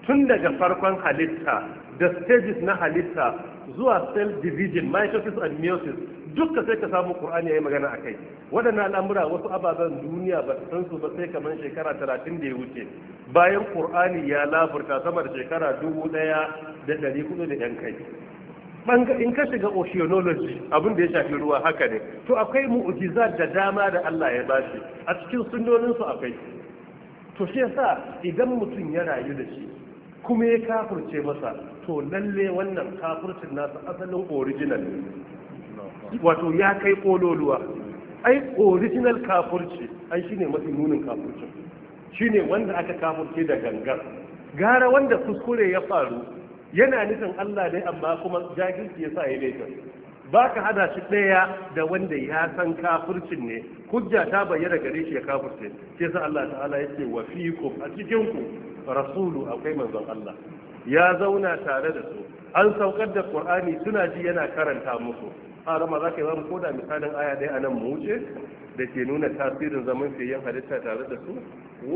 tun daga farkon halitta da stages na halitta zuwa cell division, mitosis and meiosis, duka sai ka samu Qur'ani yayi magana akai. Waɗannan al'amura wasu ababen duniya ba san su ba sai kamar shekara talatin da ya wuce, bayan Qur'ani ya laburta sama da shekara dubu ɗaya da ɗari hudu da yan kai. In ka shiga oceanology, abin da ya shafi ruwa haka ne, to akwai mu'jizat da dama da Allah ya bashi a cikin sunnoninsu akwai. To shi yasa idan mutum ya rayu da shi kuma ya kafurce masa, to lalle wannan kafurcin nasa asalin original ne, wato ya kai kololuwa. Ai original kafurci ai shine mafi munin kafurcin, shine wanda aka kafurce da gangar. Gara wanda kuskure ya faru yana nufin Allah ne amma kuma jahilci ya sa ya laifin. Ba ka hada shi ɗaya da wanda ya san kafircin ne, hujja ta bayyana gare shi ya kafirce. Sai sa Allah ta'ala ya ce wa fikum, a cikin ku rasulu, akwai manzon Allah ya zauna tare da su, an saukar da Qur'ani suna ji yana karanta musu. A rama za ka yi mu koda misalin aya ɗaya a nan mu wuce da ke nuna tasirin zaman fiyen halitta tare da su.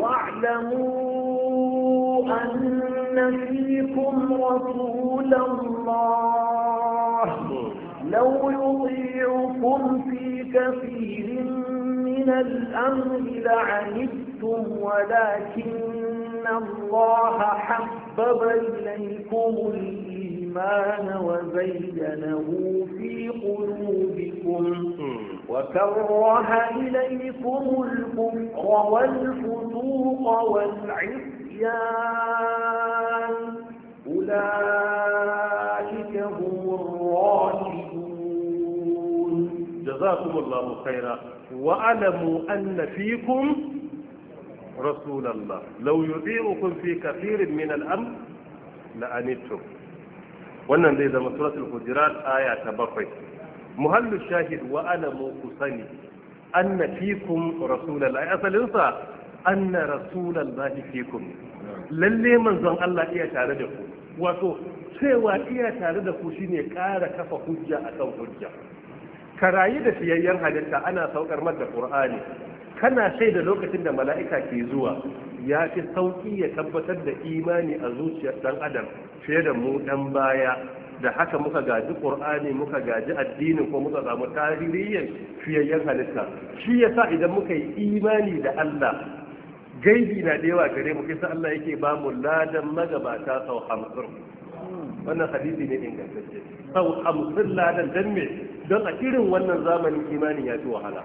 واعلموا أن فيكم رسول الله لو يطيعكم في كثير من الأمر لعنتم ولكن الله حبب إليكم الإيمان وزينه في قلوبكم وكره إليكم الكفر والفسوق والعصيان أولئك هم الراشدون. جزاكم الله خيرا. واعلموا أن فيكم رسول الله لو يطيعكم في كثير من الأمر لعنتم. wannan zai zama suratul hujurat aya ta bakwai. Muhallu shahid wa alamu kusani anna fikum rasulullahi, asalin sa anna rasulullahi fikum, lalle manzon Allah iya tare da ku. Wato cewa iya tare da ku shine ƙara kafa hujja akan hujja. Ka rayu da fiyayyen halitta, ana saukar mata Qur'ani, kana shaida lokacin da mala'ika ke zuwa, ya fi sauki ya tabbatar da imani a zuciyar dan adam fiye da mu dan baya. Da haka muka gaji Qur'ani, muka gaji addinin, ko muka samu tarihiyyar fiyayyen halitta. Shi yasa idan muka yi imani da Allah, gaibi na da yawa gare mu, kisa Allah yake ba mu ladan magabata sau hamsin. Wannan hadisi ne ingantacce, sau hamsin ladan. Dan me? Don a irin wannan zamanin imanin ya fi wahala.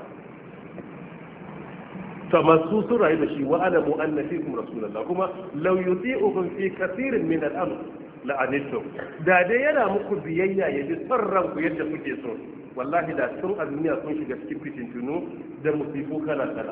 To masu sun rayu da shi, wa alamu anna fikum rasulullah, kuma law yuti'ukum fi kathirin min al-amr la'anittum. Da dai yana muku biyayya ya ji son ranku yadda kuke so, wallahi da tun a duniya sun shiga cikin fitintunu da musifu kala kala.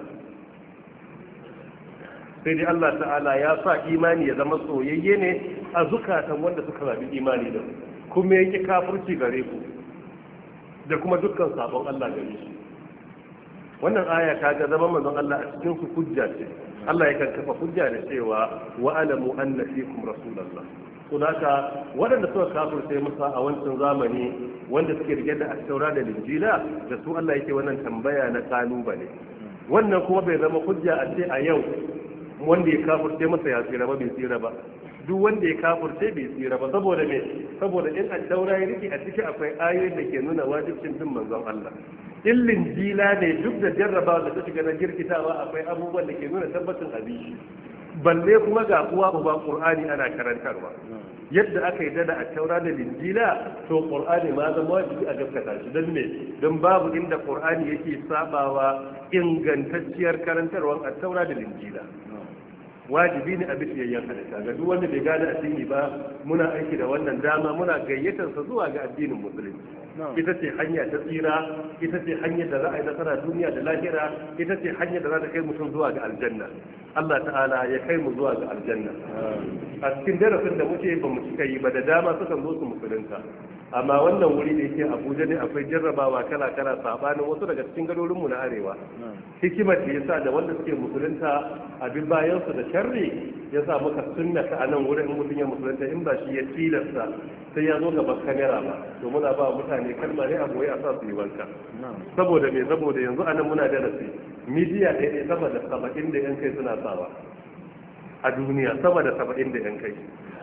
Sai dai Allah ta'ala ya sa imani ya zama soyayye ne a zukatan wanda suka zabi imani da kuma yake kafirci gare ku da kuma dukkan sabon Allah gare shi. Wannan aya ta ga zama manzon Allah a cikin su hujja ce. Allah ya kafa hujja da cewa wa alamu anna fikum rasulullah. To haka waɗanda suka kafirce musa a wancan zamani, wanda suke rike da at-taura da injila, da su Allah yake wannan tambaya na kalubale. Wannan kuma bai zama hujja a ce a yau wanda ya kafirce masa ya tsira ba, bai tsira ba. Duk wanda ya kafirce bai tsira ba, saboda me? Saboda in at-taura ya rike a ciki akwai ayoyin da ke nuna wajibcin bin manzon Allah. Illin jila ne duk da jarrabawa da ta shiga na girkitawa, akwai abubuwan da ke nuna tabbacin abin. Balle kuma ga uwa uba Qur'ani ana karantarwa. Yadda aka yi da a taura da linjila, to Qur'ani ma zama wajibi a gaskata shi. Don me? Don babu inda Qur'ani yake sabawa ingantacciyar karantarwar a taura da linjila. Wajibi ne a bishiyayyen halitta. Ga duk wanda bai gane addini ba, muna aiki da wannan dama, muna gayyatarsa zuwa ga addinin musulunci. Ita ce hanya ta tsira, ita ce hanyar da za a yi nasara duniya da lahira, ita ce hanyar da za ta kai mutum zuwa ga aljanna. Allah ta'ala ya kai mu zuwa ga aljanna. A cikin darasin da muke ba mu cika yi ba, da dama sukan zo su musulunta, amma wannan wuri da yake Abuja ne akwai jarrabawa kala kala sabanin wasu daga cikin garuruwan mu na arewa. Hikimar da yasa da wanda suke musulunta abin bayan su da sharri yasa muka sunnata a nan wurin mutum ya musulunta in ba shi ya tilasta sai ya zo gaban kamera ba, to muna ba mutane kalma ne a boye a sa su yi wanka. Saboda me? Saboda yanzu anan muna darasi, midiya ɗaya sama da saba'in da yan kai suna sawa a duniya, sama da saba'in da yan kai.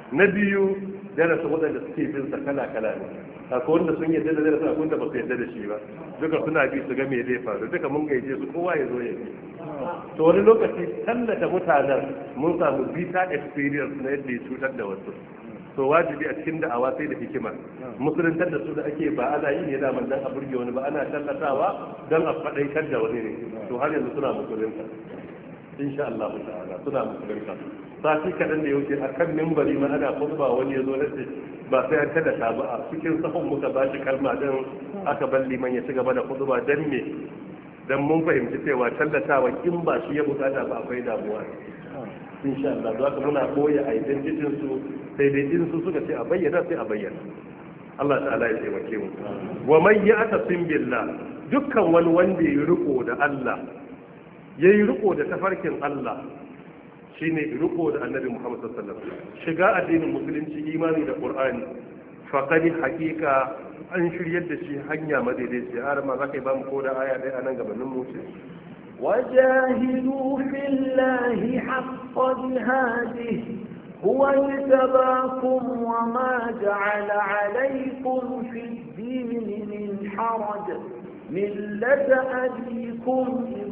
na biyu darasa waɗanda suke bin sa kala kala ne, akwai wanda sun yadda da darasa, akwai wanda ba su yadda da shi ba, duka suna bi su ga me zai faru, duka mun gaije su kowa ya zo ya bi. To wani lokaci tallata mutanen mun samu bita experience na yadda ya cutar da wasu, to wajibi a cikin da'awa sai da hikima. Musuluntar da su da ake ba ana yi ne da man dan a burge wani ba, ana tallatawa dan a faɗaitar da wani ne, to har yanzu suna musulunta insha Allah ta'ala, suna musulunta. Sati kaɗan da ya wuce a kan mimbari ma ana khutba wani ya zo na ce ba sai an tada ta ba, a cikin sahun muka ba shi kalma din aka bar liman ya ci gaba da khutba dan me dan mun fahimci cewa tallatawa in ba shi ya bukata ba akwai damuwa insha Allah. Za ka muna koya identity su, sai dai in su suka ce a bayyana sai a bayyana. Allah ta'ala ya taimake mu. Wa man ya'tasim billah, dukkan wani wanda ya riko da Allah, yayi riko da tafarkin Allah, shine riko da Annabi Muhammad sallallahu alaihi wasallam, shiga addinin musulunci, imani da Qur'ani, faqad haqiqa an shiryar da shi hanya madaidaici. Har ma zaka ba mu ko da aya dai anan gabanin mu ce وجاهدوا في الله حق جهاده هو اجتباكم وما جعل عليكم في الدين من حرج ملة أبيكم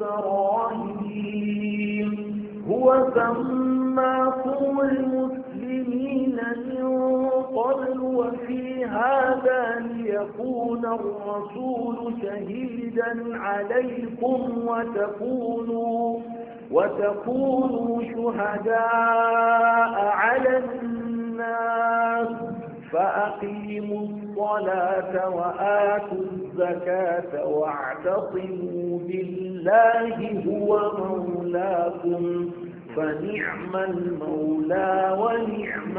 إبراهيم هو سماكم المسلمين من قبل وفي هذا ليكون الرسول شهيدا عليكم وتكونوا وتكونوا شهداء على الناس فأقيموا الصلاة وآتوا الزكاة واعتصموا بالله هو مولاكم فنعم المولى ونعم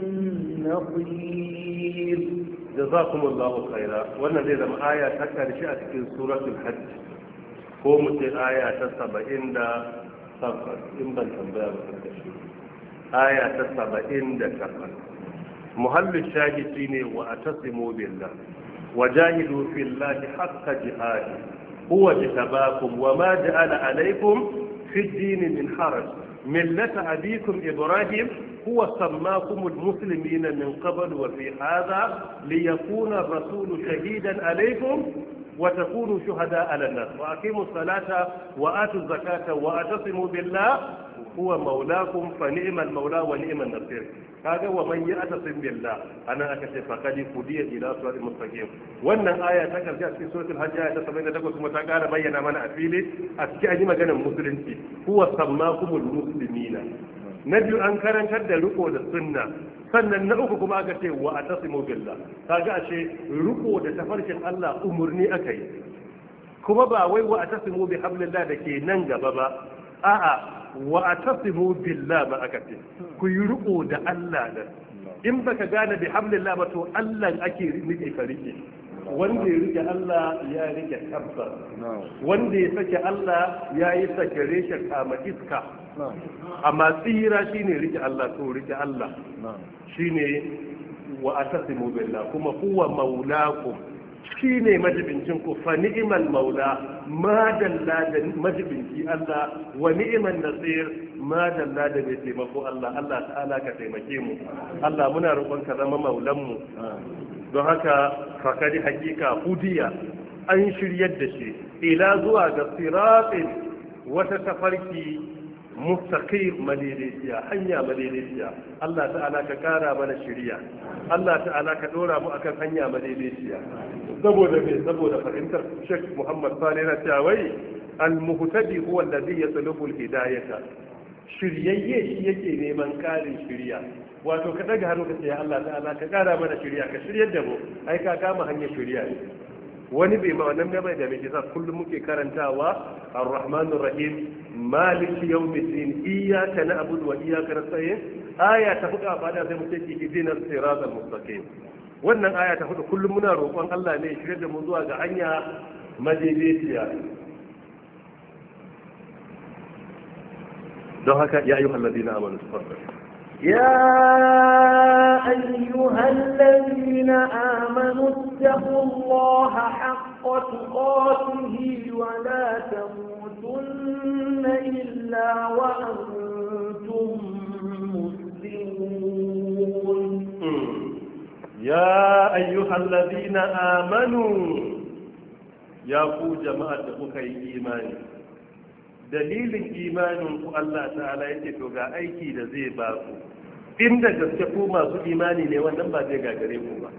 النصير. جزاكم الله خيرا. wannan zai zama aya ta karshe a cikin suratul hajj, ko mu ce aya ta saba'in da takwas in ban tambaya ba ta shi aya ta saba'in da takwas. muhallin shahidi ne wa atasimu billah wajahidu fillahi haqqa jihadi huwa jtabakum wa ma ja'ala alaykum fi ad-din min haraj millata abikum ibrahim huwa sammakum al-muslimina min qabl wa fi hadha liyakuna ar-rasulu shahidan alaykum وتكونوا شهداء على الناس وأقيموا الصلاة وآتوا الزكاة واعتصموا بالله هو مولاكم فنعم المولى ونعم النصير. هذا ومن يعتصم بالله أنا أكتب فقد هدي إلى صراط مستقيم. وأن آية تكرر في سورة الحج آية سبعين تقول ثم تقال بين من أفيله أتكأني مكان المسلمين هو سماكم المسلمين. نبي أن كان كذا ركوع السنة sannan na uku kuma aka ce wa atasimu billah, kaga ashe ruko da tafarkin Allah umurni aka yi, kuma ba wai wa atasimu bi hablillah da ke nan gaba ba, a'a wa atasimu billah ba aka ce ku yi ruko da Allah da in baka gane bi hablillah ba to Allah ake rike ka rike, wanda ya rike Allah ya rike tabbas, wanda ya sake Allah ya yi sake reshe kama iska, amma tsira shine rike Allah, to rike Allah shine wa atasimu billah, kuma huwa maulakum shine majibincin ku, fa ni'mal maula ma dalla da majibinci Allah, wa ni'man nasir ma dalla da mai taimako Allah. Allah ta'ala ka taimake mu Allah, muna roƙon ka zama maulan mu. Don haka fakadi hakika hudiya an shiryar da shi ila zuwa ga siratin wata tafarki mustaqim madaidaiciya, hanya madaidaiciya. Allah ta'ala ka kara mana shiriya, Allah ta'ala ka dora mu akan hanya madaidaiciya. saboda me saboda fahimtar Sheikh Muhammad Sani na cewa wai al-muhtadi huwa alladhi yatlubu al-hidayata, shiryayye shi yake neman karin shiriya. Wato ka daga hannu ka ce ya Allah ta'ala ka kara mana shiriya, ka shiryar da mu, ai ka kama hanyar shiriya ne. wani bai ma wannan bai da mai kisa kullum muke karantawa ar-rahmanur rahim maliki yawmiddin iyyaka na'budu wa iyyaka nasta'in. Aya ta hudu a bada sai mu ce ihdinas siratal mustaqim. Wannan aya ta hudu kullum muna roƙon Allah ne ya shirye da mu zuwa ga hanya madaidaiciya. don haka ya ayyuhal ladina amanu tafaddal يا أيها الذين آمنوا اتقوا الله حق تقاته ولا تموتن إلا وأنتم مسلمون. ayyuhal ladina amanu ya ku jama'ar da kuka yi imani. Dalilin imanin ku Allah ta'ala yake to ga aiki da zai ba ku, inda gaske ku masu imani ne wannan ba zai gagare ku ba.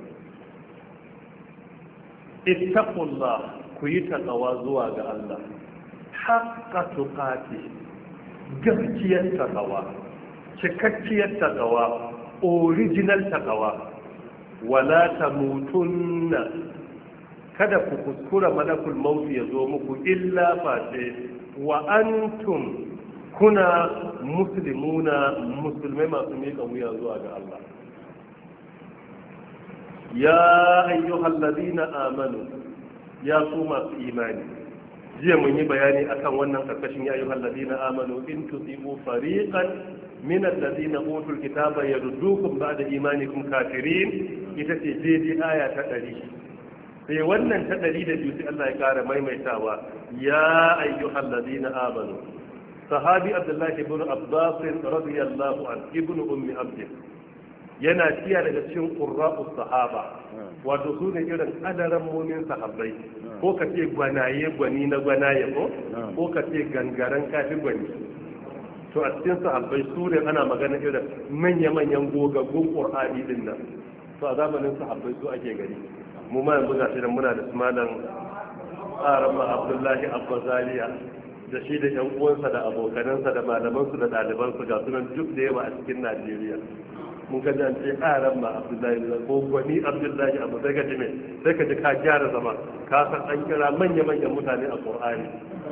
Ittaqullah, ku yi taqwa zuwa ga Allah, haqqa tuqati, gaskiyar taqwa, cikakkiyar taqwa, original taqwa. Wala tamutunna, kada ku kuskura malakul maut ya zo muku illa face wa antum kuna muslimuna, musulmai masu miƙa wuya zuwa ga Allah. Ya ayyuhal ladina amanu, ya ku masu imani. Jiya mun yi bayani akan wannan karkashin ya ayyuhal ladina amanu in tusibu fariqan min alladhina utul kitaba yaruddukum ba'da imanikum kafirin, ita ce daidai aya ta ɗari. sai wannan ta ɗari da biyu sai Allah ya ƙara maimaitawa ya ayyuhal ladina amanu. Sahabi Abdullahi ibn Abbas radiyallahu an ibn ummi abd yana tiya daga cikin qurra'us sahaba, wato su ne irin adaran mumin sahabbai, ko ka ce gwanaye gwani na gwanaye ko ko ka ce gangaren kafi gwani. To a cikin sahabbai su ne ana magana irin manya-manyan gogaggun qur'ani din nan, to a zamanin sahabbai su ake gani. Mu ma yanzu ga shi muna da malam Arama Abdullahi Abbazaliya da shi da yan uwansa da abokanansa da malamansu da ɗalibansu ga sunan duk da yawa a cikin Najeriya. Mun ka ji an ce Arama Abdullahi ko gwani Abdullahi Abu, sai ka ji me sai ka ji ka gyara zama ka san an kira manya-manyan mutane a Qur'ani.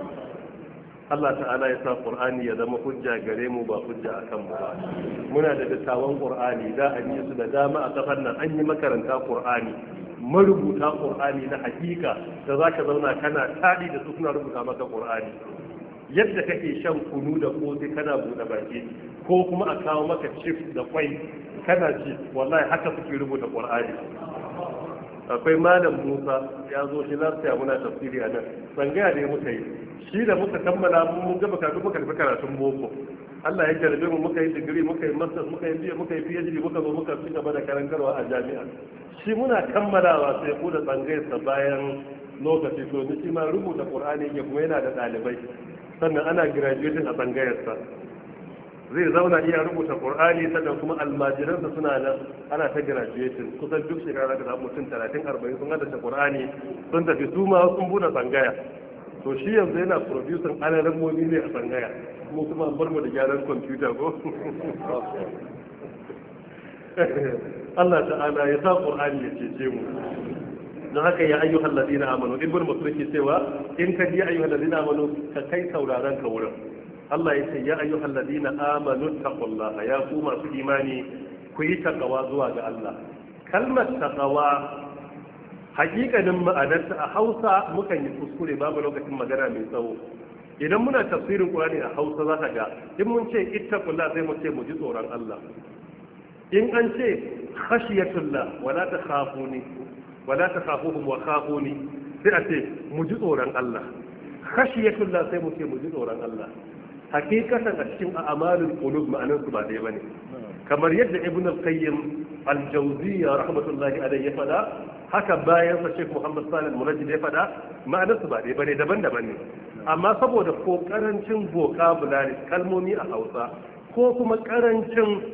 Allah ta'ala ya sa Qur'ani ya zama hujja gare mu ba hujja akan mu ba. Muna da dattawan Qur'ani da an yi su da dama a kafar nan, an yi makaranta Qur'ani, marubuta Qur'ani na hakika da zaka zauna kana tadi da su suna rubuta maka Qur'ani. Yadda kake shan kunu da kofi kana buɗe baki, ko kuma a kawo maka chif da kwai kana ci, wallahi haka suke rubuta Qur'ani. Akwai malam Musa ya zo shi lafiya muna tafsiri a nan, tsangaya da muka yi shi da muka kammala mun gaba karatu muka tafi karatun boko. Allah ya karbe mu, muka yi digiri, muka yi masters, muka yi biya, muka yi PhD, muka zo muka ci gaba da karantarwa a jami'a. Shi muna kammalawa sai ku da tsangayarsa bayan lokaci, to ni shi ma rubuta Qur'ani yake kuma yana da ɗalibai, sannan ana graduating a tsangayarsa. Zai zauna iya rubuta Qur'ani, sannan kuma almajiransa suna nan ana ta graduating. Kusan duk shekara da mutum talatin arba'in sun hada Qur'ani sun tafi, su ma sun buɗe tsangaya. To shi yanzu yana producing alarammomi ne a tsangaya, mu kuma an bar mu da gyaran kwamfuta ko. Allah ta'ala ya sa Qur'ani ya cece mu. Don haka ya ayyuhal ladina amanu, ibn Mas'ud ke cewa in ka ji ayyuhal ladina amanu ka kai sauraron ka wurin. Allah ya ce ya ayyuhal ladina amanu taqullaha, ya ku masu imani ku yi takawa zuwa ga Allah. Kalmar takawa hakikanin ma'anarta a Hausa mukan yi kuskure, babu lokacin magana mai tsawo. Idan muna tafsirin Qur'ani a Hausa za ka ga in mun ce ittaqullah sai mu ce mu ji tsoron Allah. In an ce khashiyatullah wala takhafuni wala takhafuhum wa khafuni sai a ce mu ji tsoron Allah. Khashiyatullah sai mu ce mu ji tsoron Allah. Hakikatan a cikin a'malul qulub ma'anar su ba dai bane. Kamar yadda Ibn al-Qayyim al-Jawziyya rahmatullahi alayhi ya fada, haka bayan sa Sheikh Muhammad Salih al-Munajjid ya fada, ma'anar su ba dai bane, daban-daban ne. Amma saboda ko karancin vocabulary kalmomi a Hausa, ko kuma karancin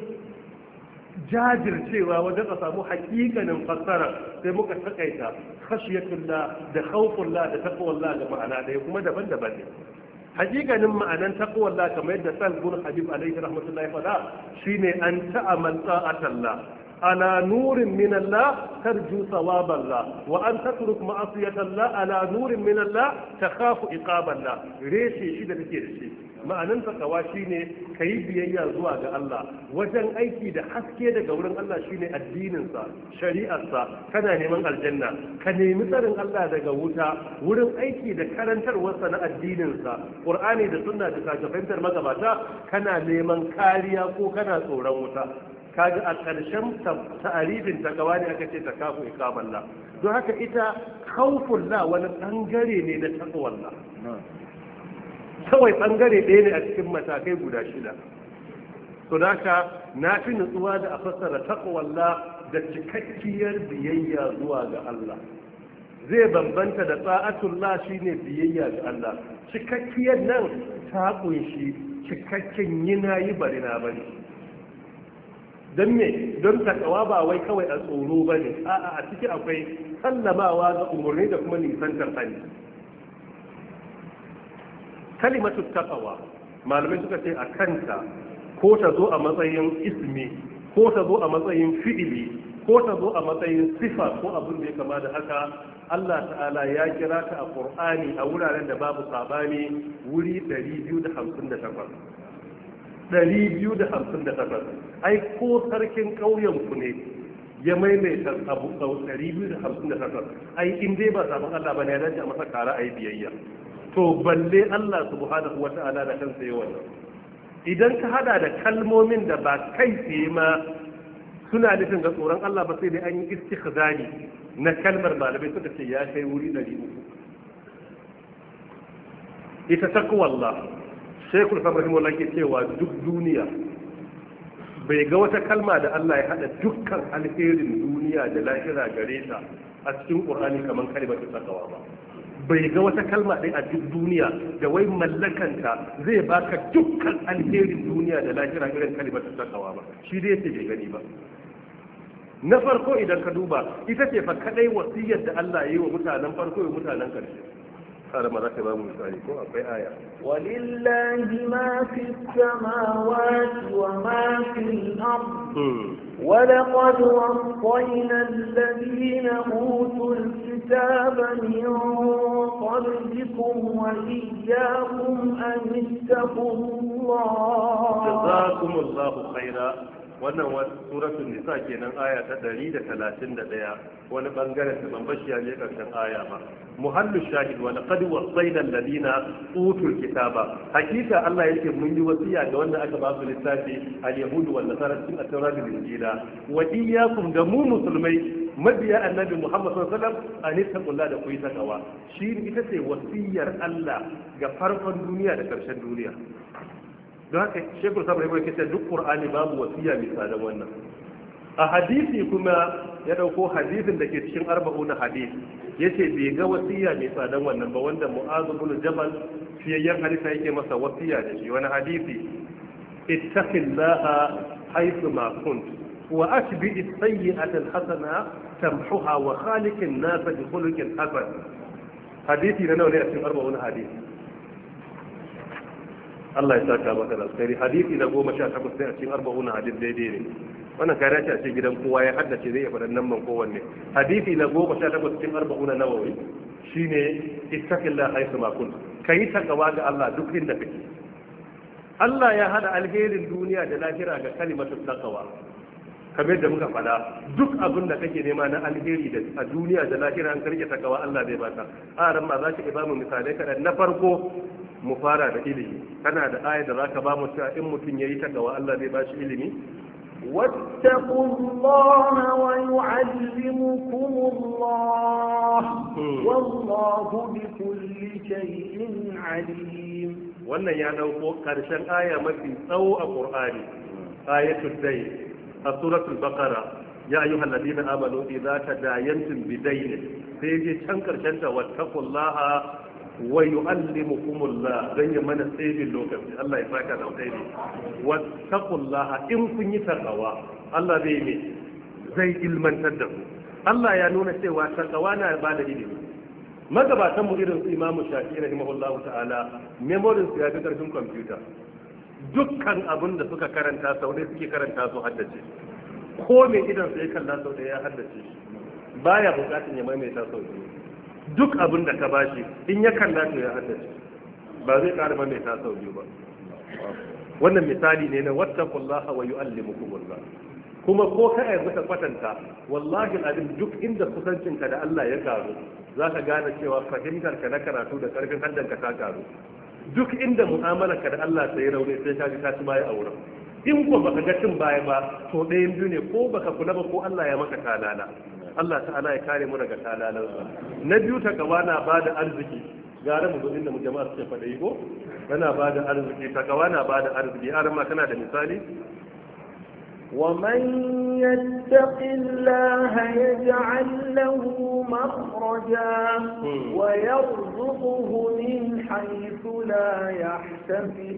jajircewa wajen a samu hakikanin fassara, sai muka takaita khashiyatullah da khawfullah da taqwallah da ma'ana ɗaya, kuma daban-daban ne. Hakikanin ma'anan taqwallah kamar yadda Sal bin Habib alaihi rahmatullahi fada shine an ta'amal ta'atallah ala nurin min Allah tarju sawaballah wa an tatruk ma'asiyatallah ala nurin min Allah takhafu iqaballah. Reshe shi da take da shi ma'anan takawa shine kayi biyayya zuwa ga Allah wajen aiki da haske daga wurin Allah, shine addinin sa, shari'ar sa, kana neman aljanna ka nemi tsarin Allah daga wuta wurin aiki da karantarwar sa na addinin sa, Qur'ani da sunna da fahimtar magabata, kana neman kariya ko kana tsoron wuta. Kaga a ƙarshen ta'arifin takawa ne aka ce takafu iqamallah. Don haka ita khawfullah wani bangare ne na taqwallah, kawai bangare ɗaya ne a cikin matakai guda shida. To da haka na fi nutsuwa da a fassara taqwallah da cikakkiyar biyayya zuwa ga Allah. Zai bambanta da ta'atullah shine biyayya ga Allah. Cikakkiyar nan ta kunshi cikakken yina yi bari na bane. Don me don takawa ba wai kawai a tsoro bane, a'a a ciki akwai sallamawa ga umarni da kuma nisantar hali. Kalimatu taqwa malamai suka ce a kanta ko ta zo a matsayin ismi ko ta zo a matsayin fi'ili ko ta zo a matsayin sifa ko abin da ya kama da haka, Allah ta'ala ya kira ta a Qur'ani a wuraren da babu sabani wuri ɗari biyu da hamsin da takwas. ɗari biyu da hamsin da takwas. Ai ko sarkin ƙauyen ku ne ya maimaita abu sau ɗari biyu da hamsin da takwas. Ai in dai ba sabon Allah bane ya dace a masa kara ayi biyayya. To balle Allah subhanahu wata'ala da kansa yayi wannan. Idan ka hada da kalmomin da ba kai tsaye ma suna nufin ga tsoron Allah ba, sai dai an yi istikhzani na kalmar malamai suka ce ya kai wuri ɗari uku. Ita taqwallah Sheikhul Islam rahimahullah ke cewa duk duniya bai ga wata kalma da Allah ya hada dukkan alherin duniya da lahira gare ta a cikin Qur'ani kamar kalimatu taqwa ba. Bai ga wata kalma ɗaya a duk duniya da wai mallakanta zai baka dukkan alherin duniya da lahira irin kalimatu taqwa ba. Shi dai yace bai gani ba. Na farko idan ka duba ita ce fa kadai wasiyar da Allah ya yi wa mutanen farko da mutanen ƙarshe. Kare ma za ka ba mu misali ko akwai aya. Walillahi ma fi samawati wa ma fi al-ard. Wa laqad wassayna alladhina utul kitaba min qablikum wa iyyakum an ittaqullah. Jazakumullahu khairan. Wannan suratul nisa kenan aya ta ɗari da talatin da ɗaya, wani bangaren da ban bashi ya je karshen aya ba. Muhallu shahid wa laqad wasayna alladhina utul kitaba, hakika Allah yake mun yi wasiya ga wanda aka ba su littafi al-yahudu wal nasara cikin at-taurat da injila, wa iyyakum da mu musulmai mabiya annabi Muhammad sallallahu alaihi wasallam an taqulla da ku yi takawa. Shi ita ce wasiyar Allah ga farkon duniya da karshen duniya. Don haka shekul sabar ya kace duk qur'ani babu wasiya misalan wannan. A hadisi kuma ya dauko hadisin da ke cikin arba'un hadis yace bai ga wasiya misalan wannan ba, wanda Mu'adh ibn Jabal fiyayyan hadisi yake masa wasiya da shi. Wani hadisi, ittaqillaha haythu ma kunt wa atbi as-sayyi'ata al-hasana tamhuha wa khaliqin nas bi khuluqin hasan. Hadisi na nawa ne a cikin arba'un hadis? Allah ya saka maka da alkhairi. Hadisi na goma sha takwas sai a cikin arba'una hadis daidai ne. Wannan kariya ce a cikin gidan kowa ya haddace zai iya faɗan nan man kowanne. Hadisi na goma sha takwas cikin arba'una nawawi shine ittaqillah haythu ma kunt. Kai takawa ga Allah duk inda kake. Allah ya hada alherin duniya da lahira ga kalimatu taqwa. Kamar da muka faɗa, duk abin da kake nema na alheri da a duniya da lahira an karke takawa Allah zai baka. A ran ma za ki ba mu misalai kaɗan. Na farko mu fara da ilimi. Kana da aya da zaka ba mu cewa in mutum yayi takawa Allah zai bashi ilimi? wattaqullaha wa yu'allimukumullah wallahu bikulli shay'in alim. Wannan ya dauko karshen aya mafi tsawo a Qur'ani, ayatul day a suratul baqara. Ya ayyuhal ladina amanu idza tadayantum bidayn, sai je can karshen ta wattaqullaha wa yu'allimukumullah, dan ya mana sabin lokaci. Allah ya saka da alkhairi. Wattaqullaha, in kun yi takawa Allah zai ne zai ilmantar da ku. Allah ya nuna cewa takawa na ba da ilimi. Magabatan mu irin su Imam Shafi'i rahimahullahu ta'ala, memorin su ya fi karfin kwamfuta. Dukkan abin da suka karanta sau ɗaya suke karanta su haddace. Ko mai idan su ya kalla sau ɗaya ya haddace, baya bukatun ya maimaita sau biyu. Duk abin da ka bashi in ya kalla to ya haddace, ba zai ƙara maimaita sau biyu ba. Wannan misali ne na wattaqullaha wa yu'allimukumullah. Kuma ko ka yi maka kwatanta, wallahi alazim duk inda kusancinka da Allah ya karu, za ka gane cewa fahimtar ka na karatu da karfin haddanka ta karu. Duk inda mu'amalar ka da Allah sai rauni sai ka ji ka ci baya a wurin. In ko baka ga cin baya ba, to ɗayan biyu ne, ko baka kula ba ko Allah ya maka talala. Allah ta'ala ya kare mu daga talalansa. Na biyu ta gaba na bada arziki. Gara mu zo inda mu jama'a suke faɗa yi ko? Tana bada arziki, ta gaba na bada arziki. Har ma kana da misali? ومن يتق الله يجعل له مخرجا ويرزقه من حيث لا يحتسب.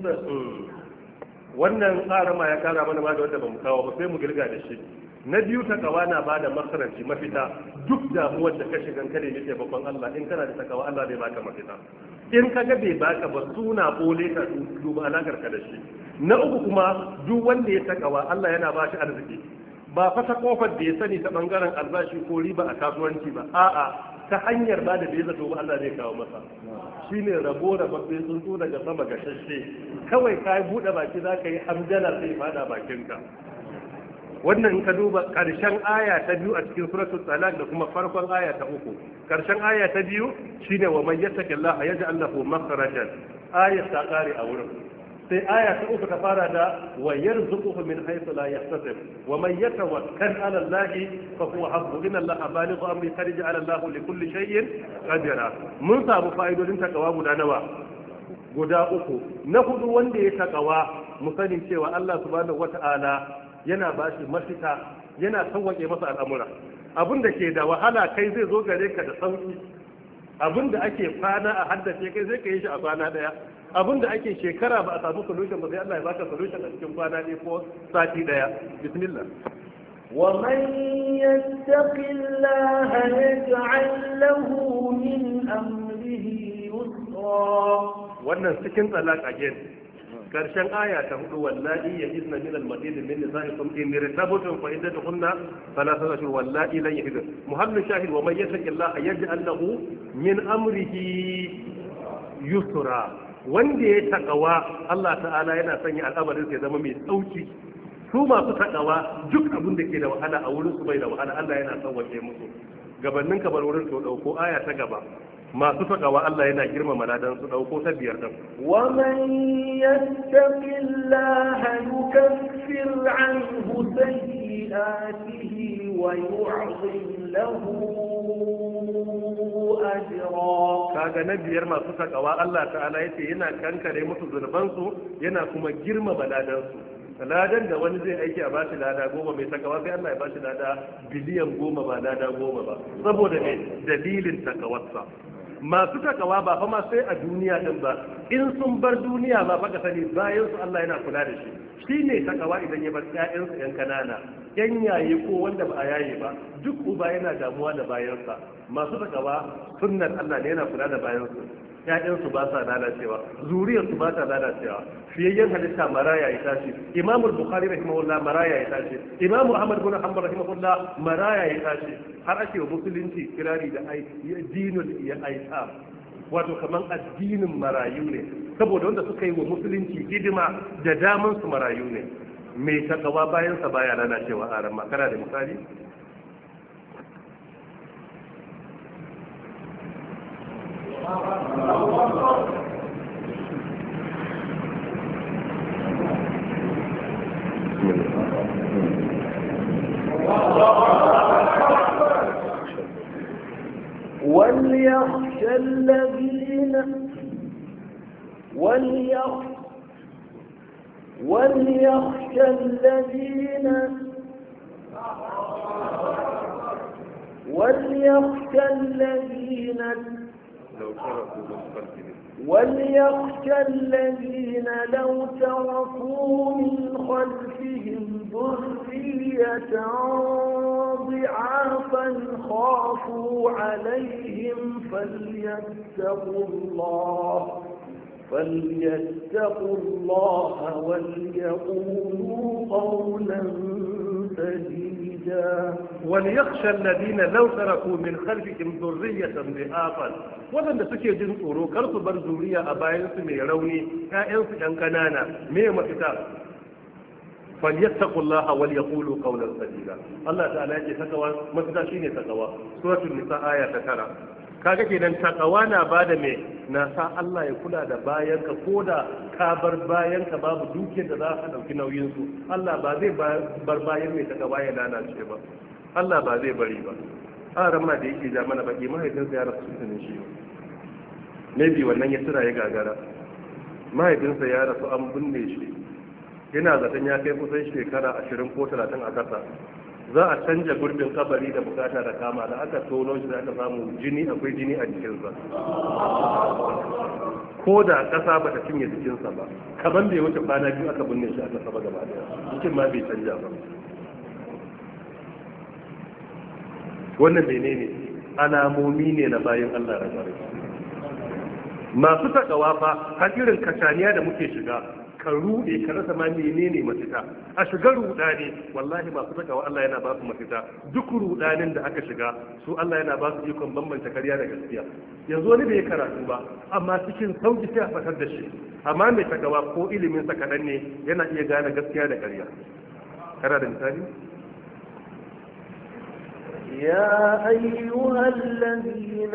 wannan ƙara ma ya kara mana ma da wanda ba mu kawo ba sai mu girga da shi. Na biyu takawa na ba da makaranci mafita duk damuwar da ka shiga kare ne taimakon Allah in kana da takawa Allah zai baka mafita. In ka ga bai baka ba suna bole ka duba alakar ka da shi. Na uku kuma duk wanda ya takawa Allah yana ba shi arziki ba fa ta kofar da ya sani ta bangaren albashi ko riba a kasuwanci ba a'a ta hanyar ba da bai zato ba Allah zai kawo masa shine rabo da babbe tsuntsu daga sama ga shashe kawai ka buɗe baki za ka yi hamdala sai fada bakinka. Wannan in ka duba ƙarshen aya ta biyu a cikin suratul talaq da kuma farkon aya ta uku. Ƙarshen aya ta biyu shine wa man yattaqillaha yaj'al lahu makhrajan. Aya ta kare a wurin. Sai aya ta uku ta fara da wa yarzuquhu min haythu la yahtasib wa man yatawakkal 'ala Allahi fa huwa hasbuhu inna Allaha balighu amri qad ja'ala Allahu li kulli shay'in qadira. Mun samu fa'idodin takawa guda nawa? Guda uku. Na hudu wanda ya takawa mu sani cewa Allah subhanahu wata'ala yana ba shi mafita yana sauwaƙe masa al'amura abin da ke da wahala kai zai zo gare ka da sauƙi abin da ake kwana a haddace kai zai ka yi shi a kwana ɗaya abin da ake shekara ba a samu solution ba sai Allah ya baka solution a cikin kwana ɗaya ko sati ɗaya. Bismillah. ومن يتق الله يجعل له من أمره يسرا. wannan cikin talaq again karshen aya ta hudu wallahi ya izna min al-madid min nisaikum in irtabtum fa iddatuhunna thalathatu ashhur wallahi lan yahid muhallu shahid wa man yattaqillaha yaj'al lahu min amrihi yusra wanda ya takawa Allah ta'ala yana sanya al'amarin sai zama mai sauki su masu takawa duk abin da ke da wahala a wurin su bai da wahala Allah yana sauke musu gabanin kabar wurin to dauko aya ta gaba masu takawa Allah yana girmama ladan su dauko ta biyar din wa man yattaqillaha yukaffir anhu sayyi'atihi wa yu'zim lahu ajra. Kaga na biyar masu takawa Allah ta'ala yace yana kankare musu zunuban su yana kuma girmama ladan su ladan da wani zai aiki a bashi lada goma mai takawa sai Allah ya bashi lada biliyan goma ba lada goma ba saboda ne dalilin takawarsa. Masu takawa ba fa ma sai a duniya din ba in sun bar duniya ba baka sani bayan su Allah yana kula da shi shine takawa idan ya bar ƴaƴan su yan kanana yan yaye ko wanda ba a yaye ba duk uba yana damuwa da bayansa masu takawa sunnar Allah ne yana kula da bayansu ƴaƴansu ba sa lalacewa zuriyarsu ba ta lalacewa fiyayyen halitta maraya ya tashi Imam Bukhari rahimahullah maraya ya tashi Imam Ahmad bin Hanbal rahimahullah maraya ya tashi har ake wa musulunci kirari da dinul ya aita wato kaman addinin marayu ne saboda wanda suka yi wa musulunci hidima da daman su marayu ne mai takawa bayan sa baya lalacewa a ran makara da misali وليخشى الذين وليخشى وليخشى الذين وليخشى الذين وليخشى الذين لو تركوا من خلفهم ذرية ضعافا خافوا عليهم فليتقوا الله فليتقوا الله وليقولوا قولا سديدا وليخشى الذين لو تركوا من خلفهم ذرية ضعافا wadanda suke jin tsoro kar su bar zuriya a bayan su mai rauni ƴaƴan su ɗan kanana me mafita falyattaqullaha wal yaqulu qawlan sadida Allah ta'ala yake takawa mafita shine takawa suratul nisa aya ta tara kaga kenan takawa na bada me na sa Allah ya kula da bayanka koda ka bar bayanka babu dukiyar da za ka dauki nauyin su Allah ba zai bar bayan mai takawa ya lalace ba Allah ba zai bari ba a ran ma da yake ja mana baki mahaifinsa ya rasu tunin shi maybe wannan ya tura ya gagara mahaifinsa ya rasu an binne shi ina zaton ya kai kusan shekara ashirin ko talatin a kasa. Za a canja gurbin kabari da bukata da kama, da aka tono shi da aka samu jini, akwai jini a jikinsa, ko da kasa ba ta cinye jikinsa ba, kaman bai wuce kwana biyu aka binne shi aka saba gaba daya, jikin ma bai canja ba. Wannan menene? Alamomi ne na bayan Allah da bare. Masu takawa fa har irin kashaniya da muke shiga, ka rude ka rasa ma menene mafita. A shiga rudani, wallahi masu takawa Allah yana ba su mafita. Duk rudanin da aka shiga, su Allah yana ba su ikon bambanta ƙarya da gaskiya. Yanzu wani bai karatu ba, amma cikin sauki sai a fakar da shi. Amma mai takawa ko ilimin sa kaɗan ne, yana iya gane gaskiya da ƙarya. Kana da misali? يا أيها الذين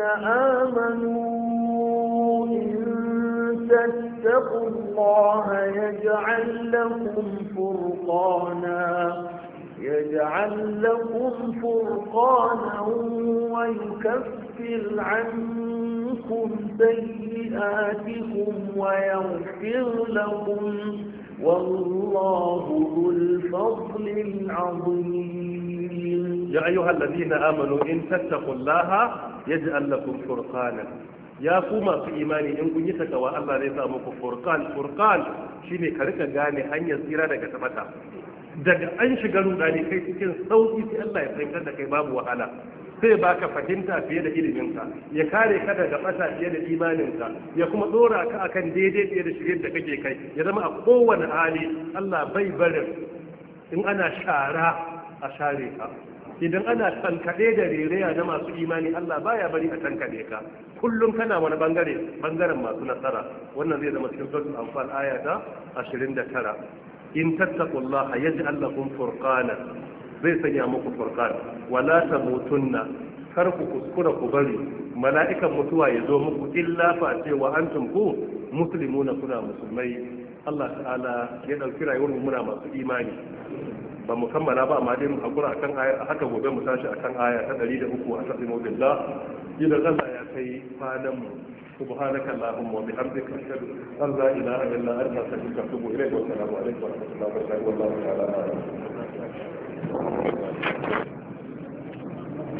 آمنوا إن تتقوا الله يجعل لكم فرقانا يجعل لكم فرقانا ويكفر عنكم سيئاتكم ويغفر لكم والله ذو الفضل العظيم. يا أيها الذين آمنوا إن تتقوا الله يجعل لكم فرقانا. يا كما في إيماني إن كنت تقوى الله ليس أمك فرقان. فرقان شيني كاركا غاني هنيا سيرا دكا تمتا daga an shiga rudani kai cikin sauki sai Allah ya fahimtar da kai babu wahala, sai baka fahimta fiye da iliminka, ya kare ka daga bata fiye da imaninka, ya kuma dora ka akan daidai fiye da shirin da kake kai, ya zama a kowane hali Allah bai barin in ana shara a share ka, idan ana tankade da rereya na masu imani Allah baya bari a tankade ka, kullum kana wani bangare bangaren masu nasara. Wannan zai zama cikin suratul anfal aya ta ashirin da tara. In tattaqullaha yaj'al lakum furqana, zai sanya muku furqan. Wala tamutunna, kar ku kuskura ku bari mala'ikan mutuwa ya zo muku illa fa ce wa antum ku muslimuna, kuna musulmai. Allah ta'ala ya dauki rayuwar mu muna masu imani. Ba mu kammala ba amma dai mu hakura akan aya, haka gobe mu tashi akan aya ta ɗari da uku a tasimu billah. Idan Allah ya kai fadan mu, سبحانك اللهم وبحمدك أشهد أن لا إله إلا أنت أستغفرك وأتوب إليك. والسلام عليكم ورحمة الله وبركاته والله تعالى أعلم.